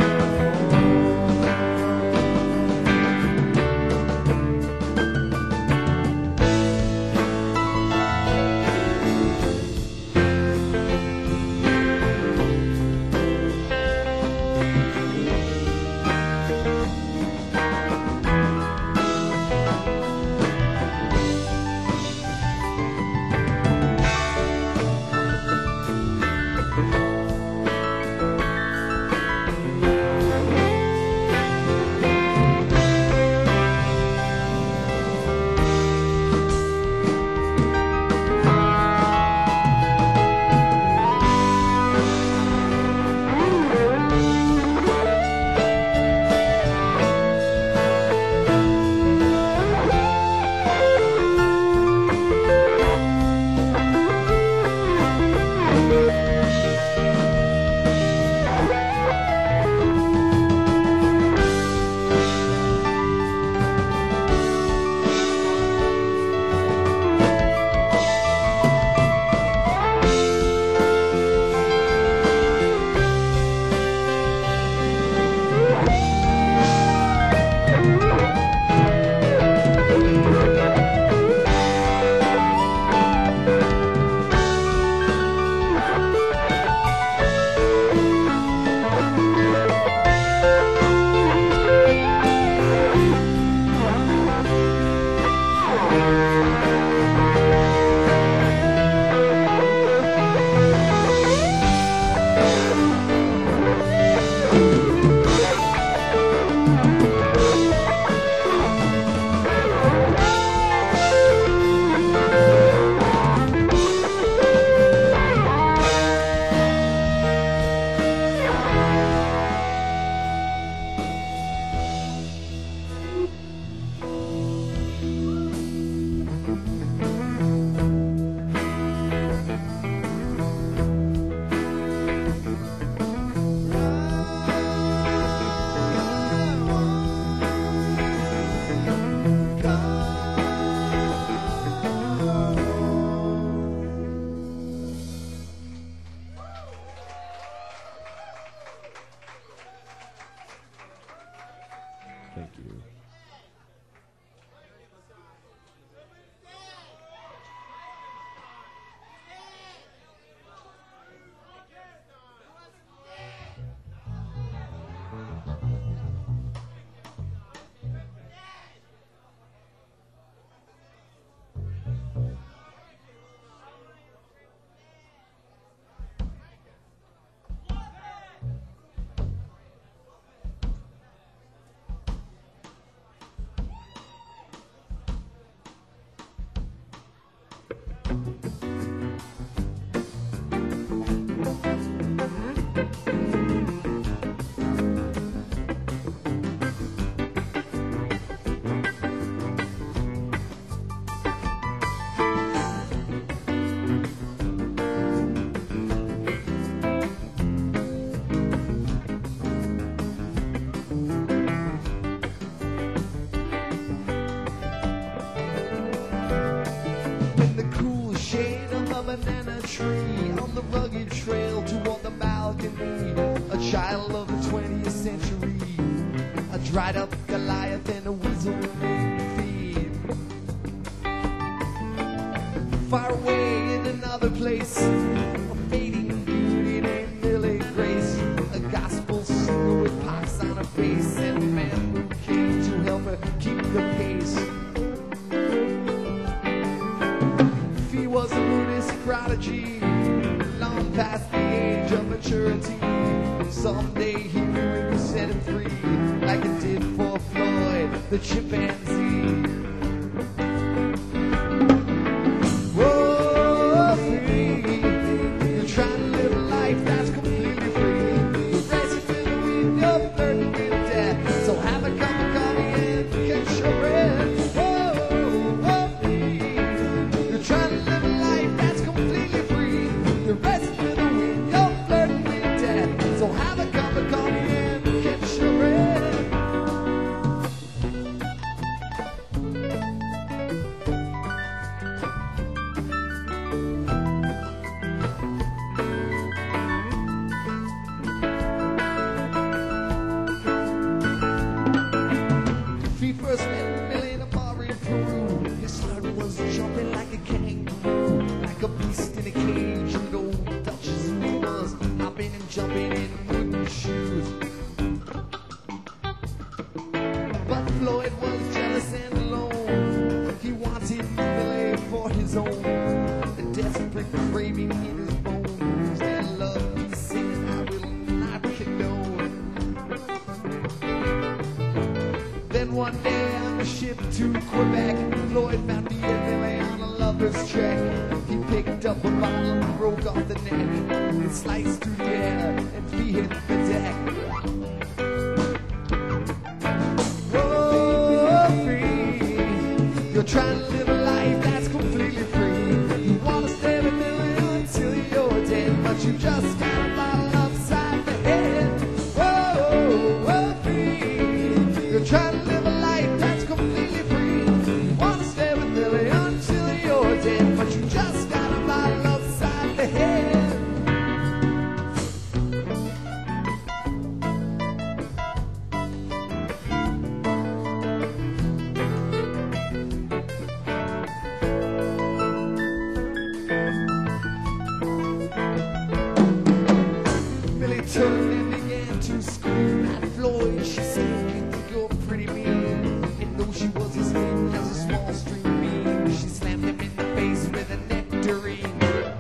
In the cool shade of a banana tree, on the rugged trail toward the balcony, a child of the 20th century, a dried up Goliath and a whistle feed. Far away in another place, a fading beauty named Millie Grace, a gospel singer with pox on her face, and a man who came to help her keep the pace. He was a Buddhist prodigy, long past the age of maturity. Someday he knew it would set him free, like it did for Floyd, the chimpanzee. Whoa, free, you're trying to live a life that's completely free. You're racing with the wind, you're flirting with death. So have a cup of coffee and catch your breath. Whoa, free, you're trying to live a life that's completely free. You're racing with the wind, you're flirting with death. So have a cup of coffee and catch your breath. He first met Millie in a bar in Peru. His heart was jumping like a kangaroo, like a beast in a cage. And old Duchess who was hopping and jumping in wooden shoes. But Floyd was jealous and alone. He wanted Millie for his own, a desperate craving in his bones. That love he said I will not condone. Then one day on the ship to Quebec, Floyd found Millie on a lover's trek. He picked up a bottle and broke off the neck. It sliced through the air and he hit the deck. Whoa, free, you're trying to live a life that's completely free. You wanna stay with Millie until you're dead, but you just got a bottle upside the head. Whoa, free, you're trying to live a life that's completely free. You wanna stay with Millie until you're dead, but you just got a bottle upside the head. Millie turned and began to scream at Floyd. She said, "You think you're pretty mean." And though she was as thin as a small string bean, she slammed him in the face with a nectarine.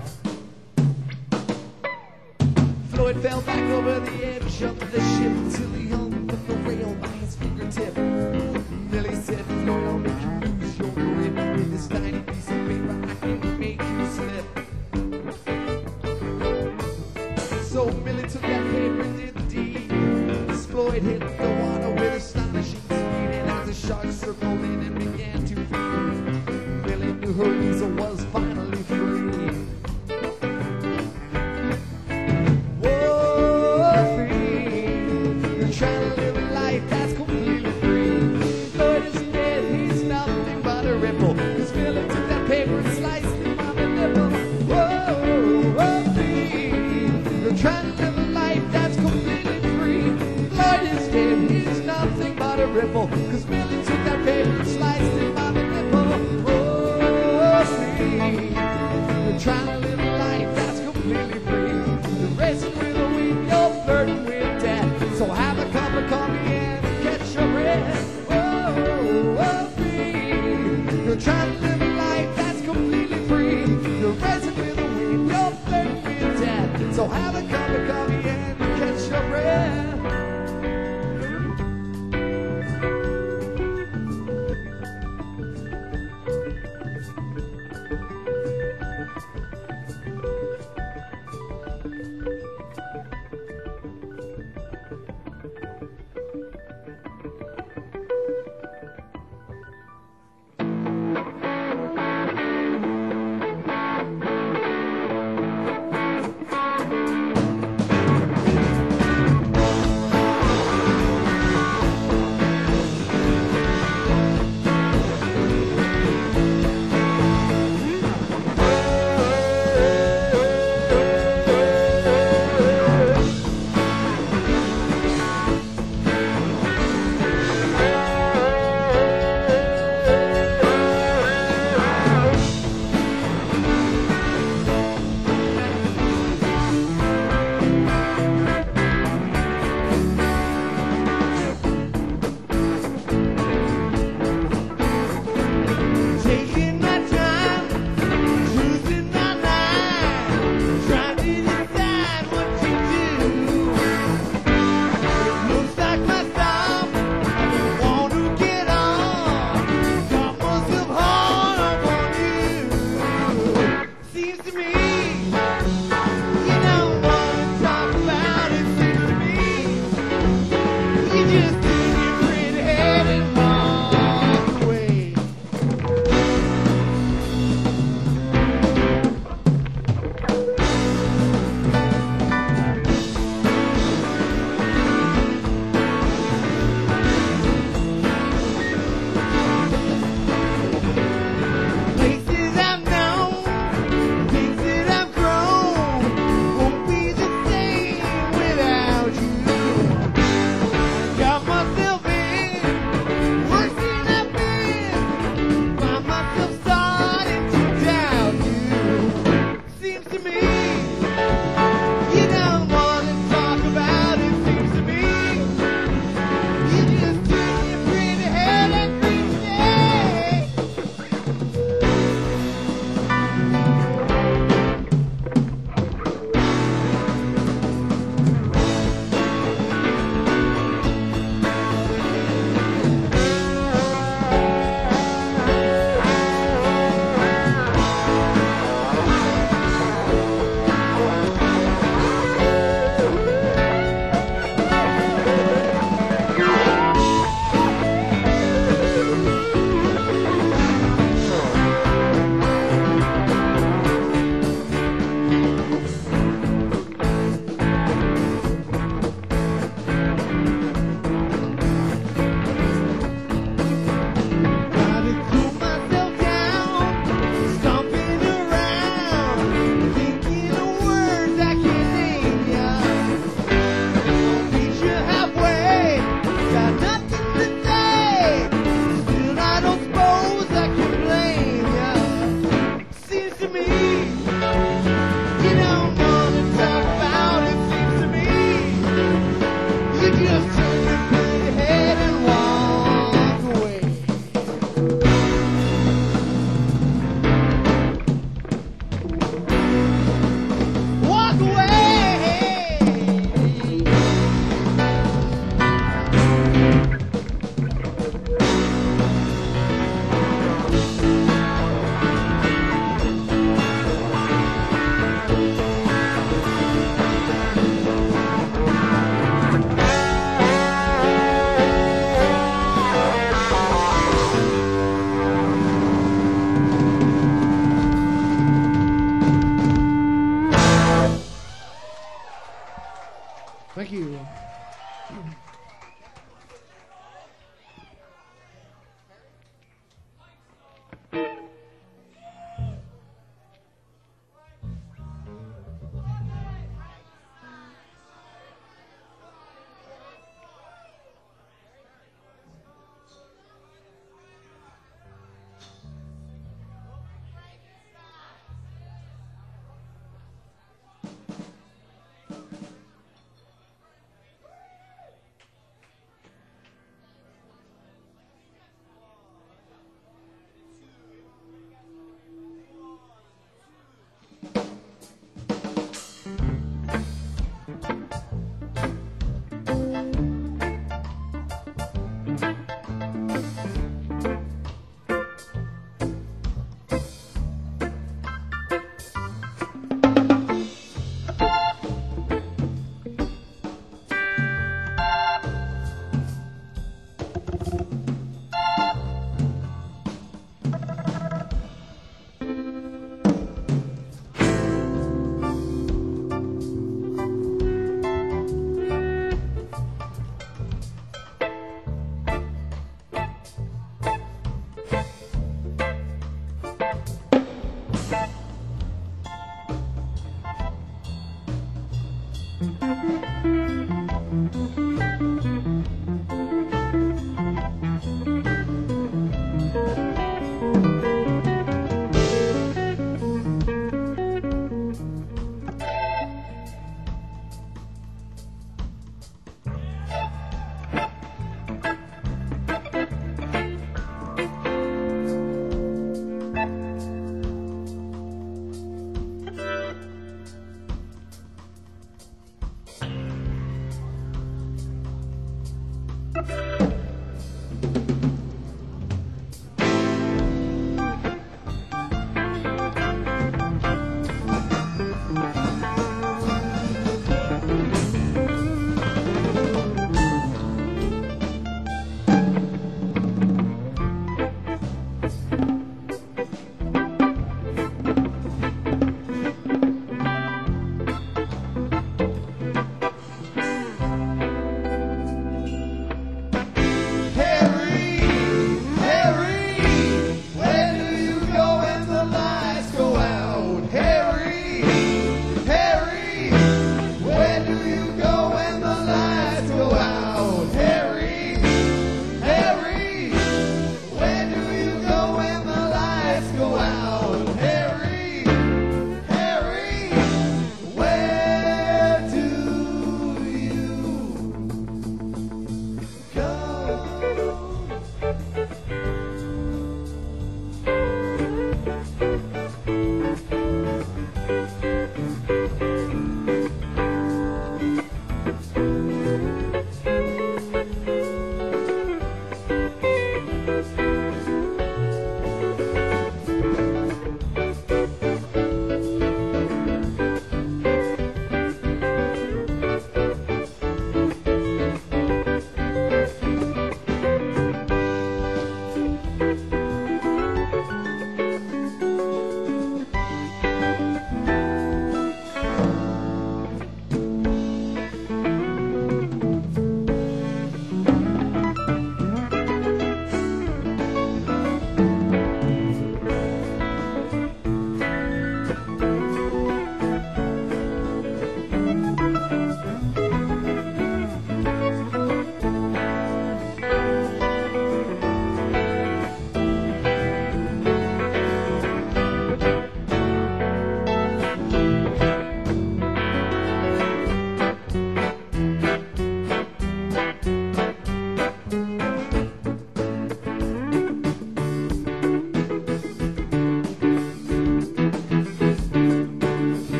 Floyd fell back over the edge of the ship till he hung from the rail by his fingertip. Millie said, "Floyd, I'll make you lose your grip. With this tiny piece of paper, I can make you slip." So Millie took that paper and did the deed. Floyd hit the water with astonishing speed, and as the shark circled in and began to feed, Millie knew her easel was finally free. Whoa, free, you're trying to live a life that's completely free. Floyd isn't dead, he's nothing but a ripple, 'cause Millie took that paper and sliced him on the nipple. Whoa, free, you're trying to live a life that's completely free. Floyd is dead, he's nothing but a ripple, 'cause Millie took that paper and sliced him on the nipple. Whoa, free,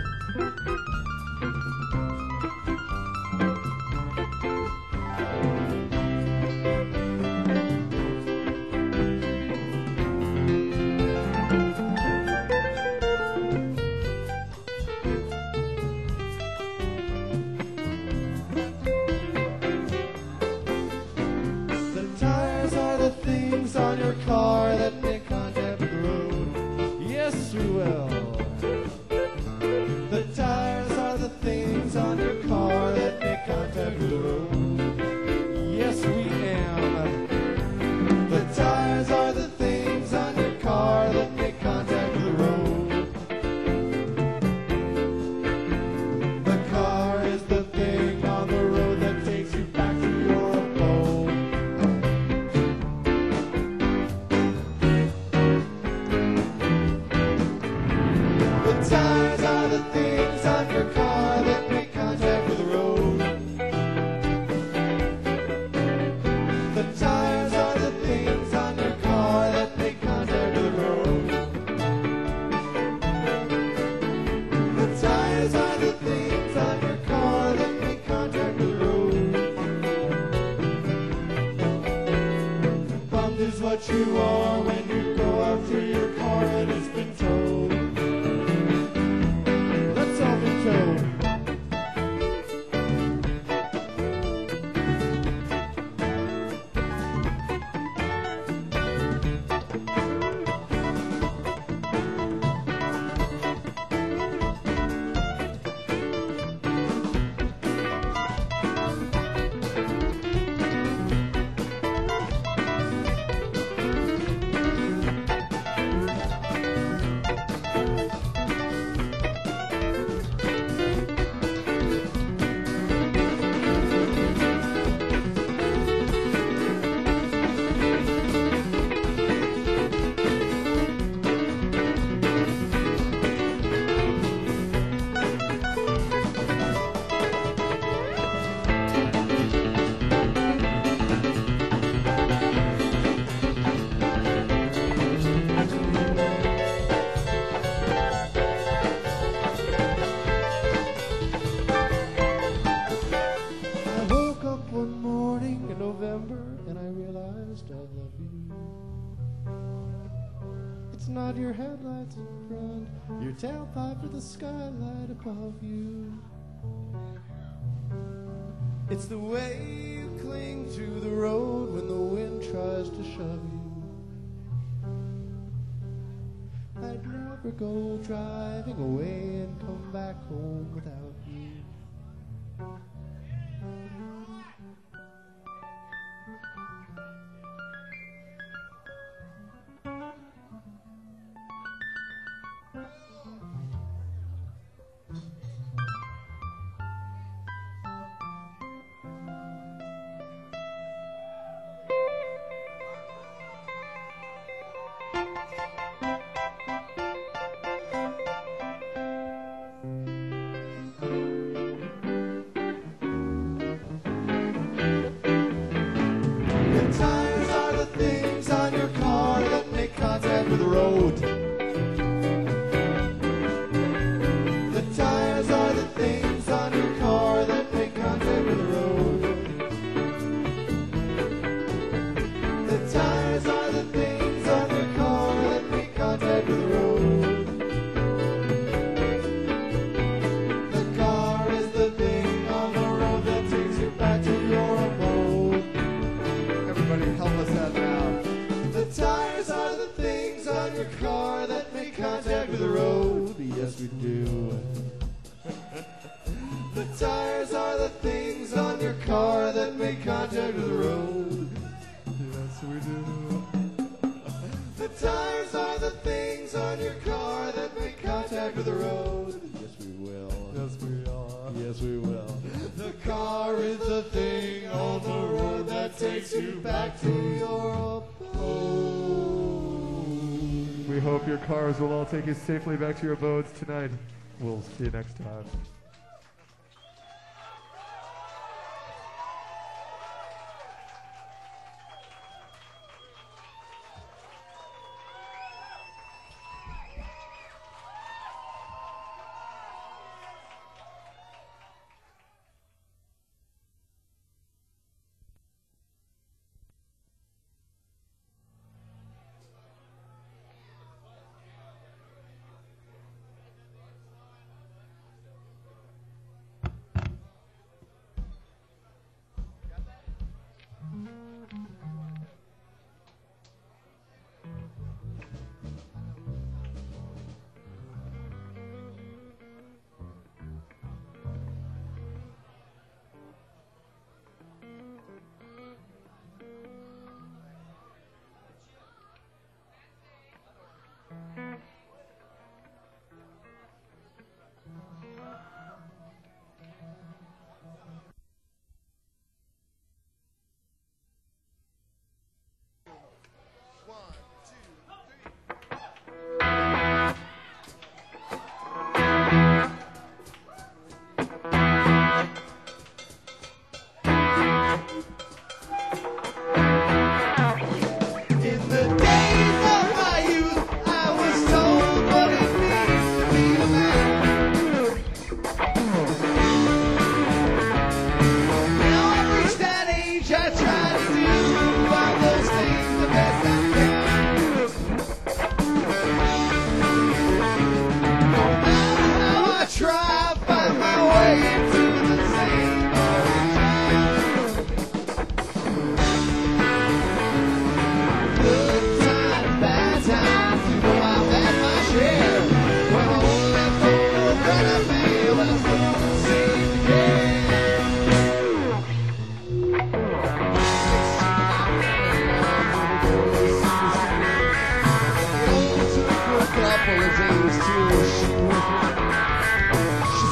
The tires are the things on your car that make contact with the road. Yes, we will. The tires are the things on your car that make contact with the road. Yes, we am. The tires are the things on your car that make contact with the road. The car is the thing on the road that takes you back to your abode. The tires are the things on your car that make contact with the road. The tires are the things on your car that make contact with the road. The tires are the things on your car that make contact with the road. Bummed is what you are when you go out to your car and it's been towed. Let's all be towed. I woke up one morning in November and I realized I love you. It's not your headlights in front, your tailpipe or the skylight above you. It's the way you cling to the road when the wind tries to shove you. I'd never go driving away and come back home without you. The tires are the things on your car that make contact with the road. The tires are the things on your car that make contact with the road. The tires are the things on your car that make contact with the road. The car is the thing on the road that takes you back to your abode. Everybody help us out now. The tires are the things on your car that make contact with the road. Yes, we do. The tires are the things on your car that make contact with the road. Yes, we do. The tires are the things on your car that make contact with the road. Yes, we will. Yes, we are. Yes, we will. The car is the thing on the road that takes you back to your abode. We hope your cars will all take you safely back to your abodes tonight. We'll see you next time.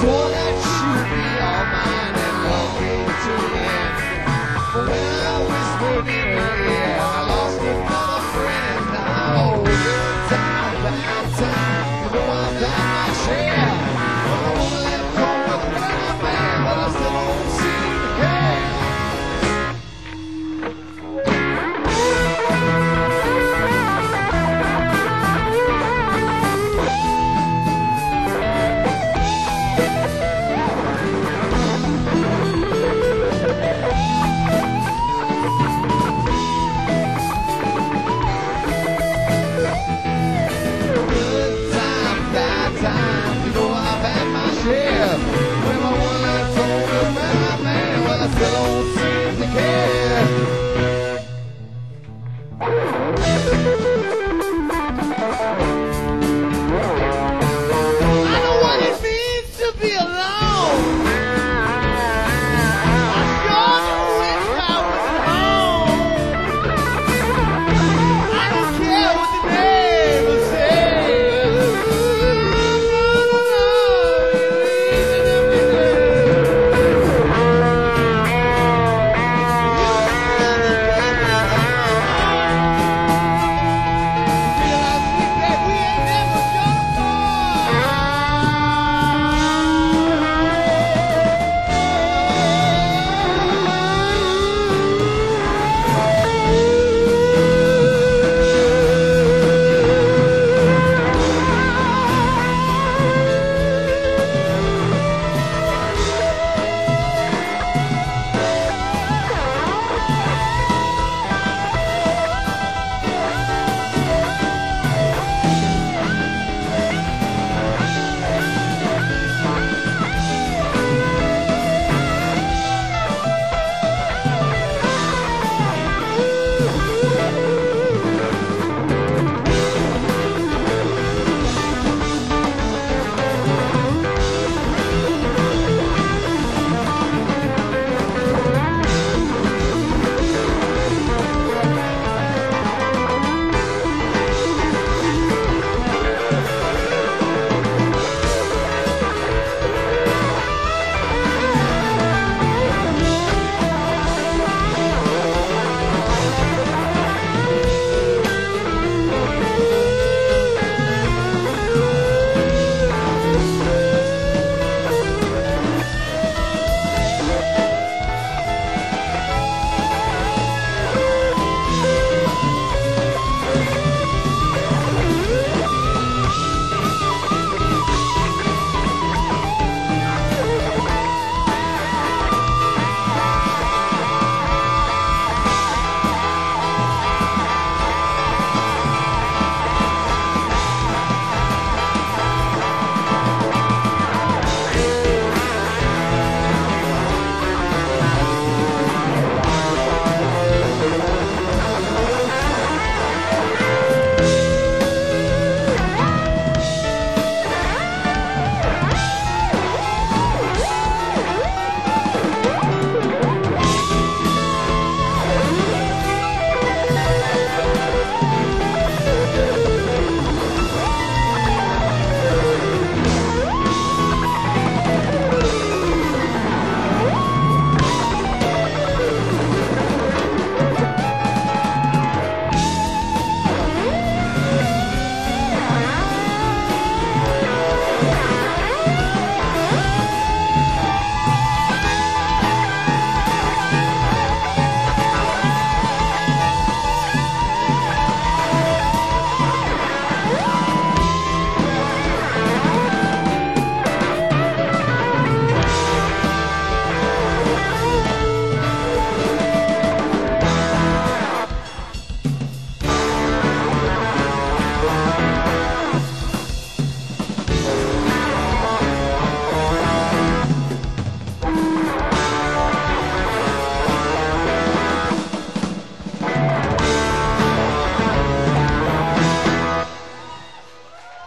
swore that she'd be all mine and love me to the end. But when I whispered in her ear, I lost another friend. Oh, good time, bad time, you know I've had my share. But I wanna let go with another man, but I still don't seem to care.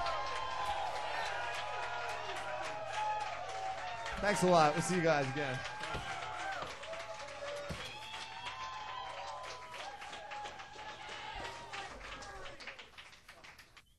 Thanks a lot. We'll see you guys again.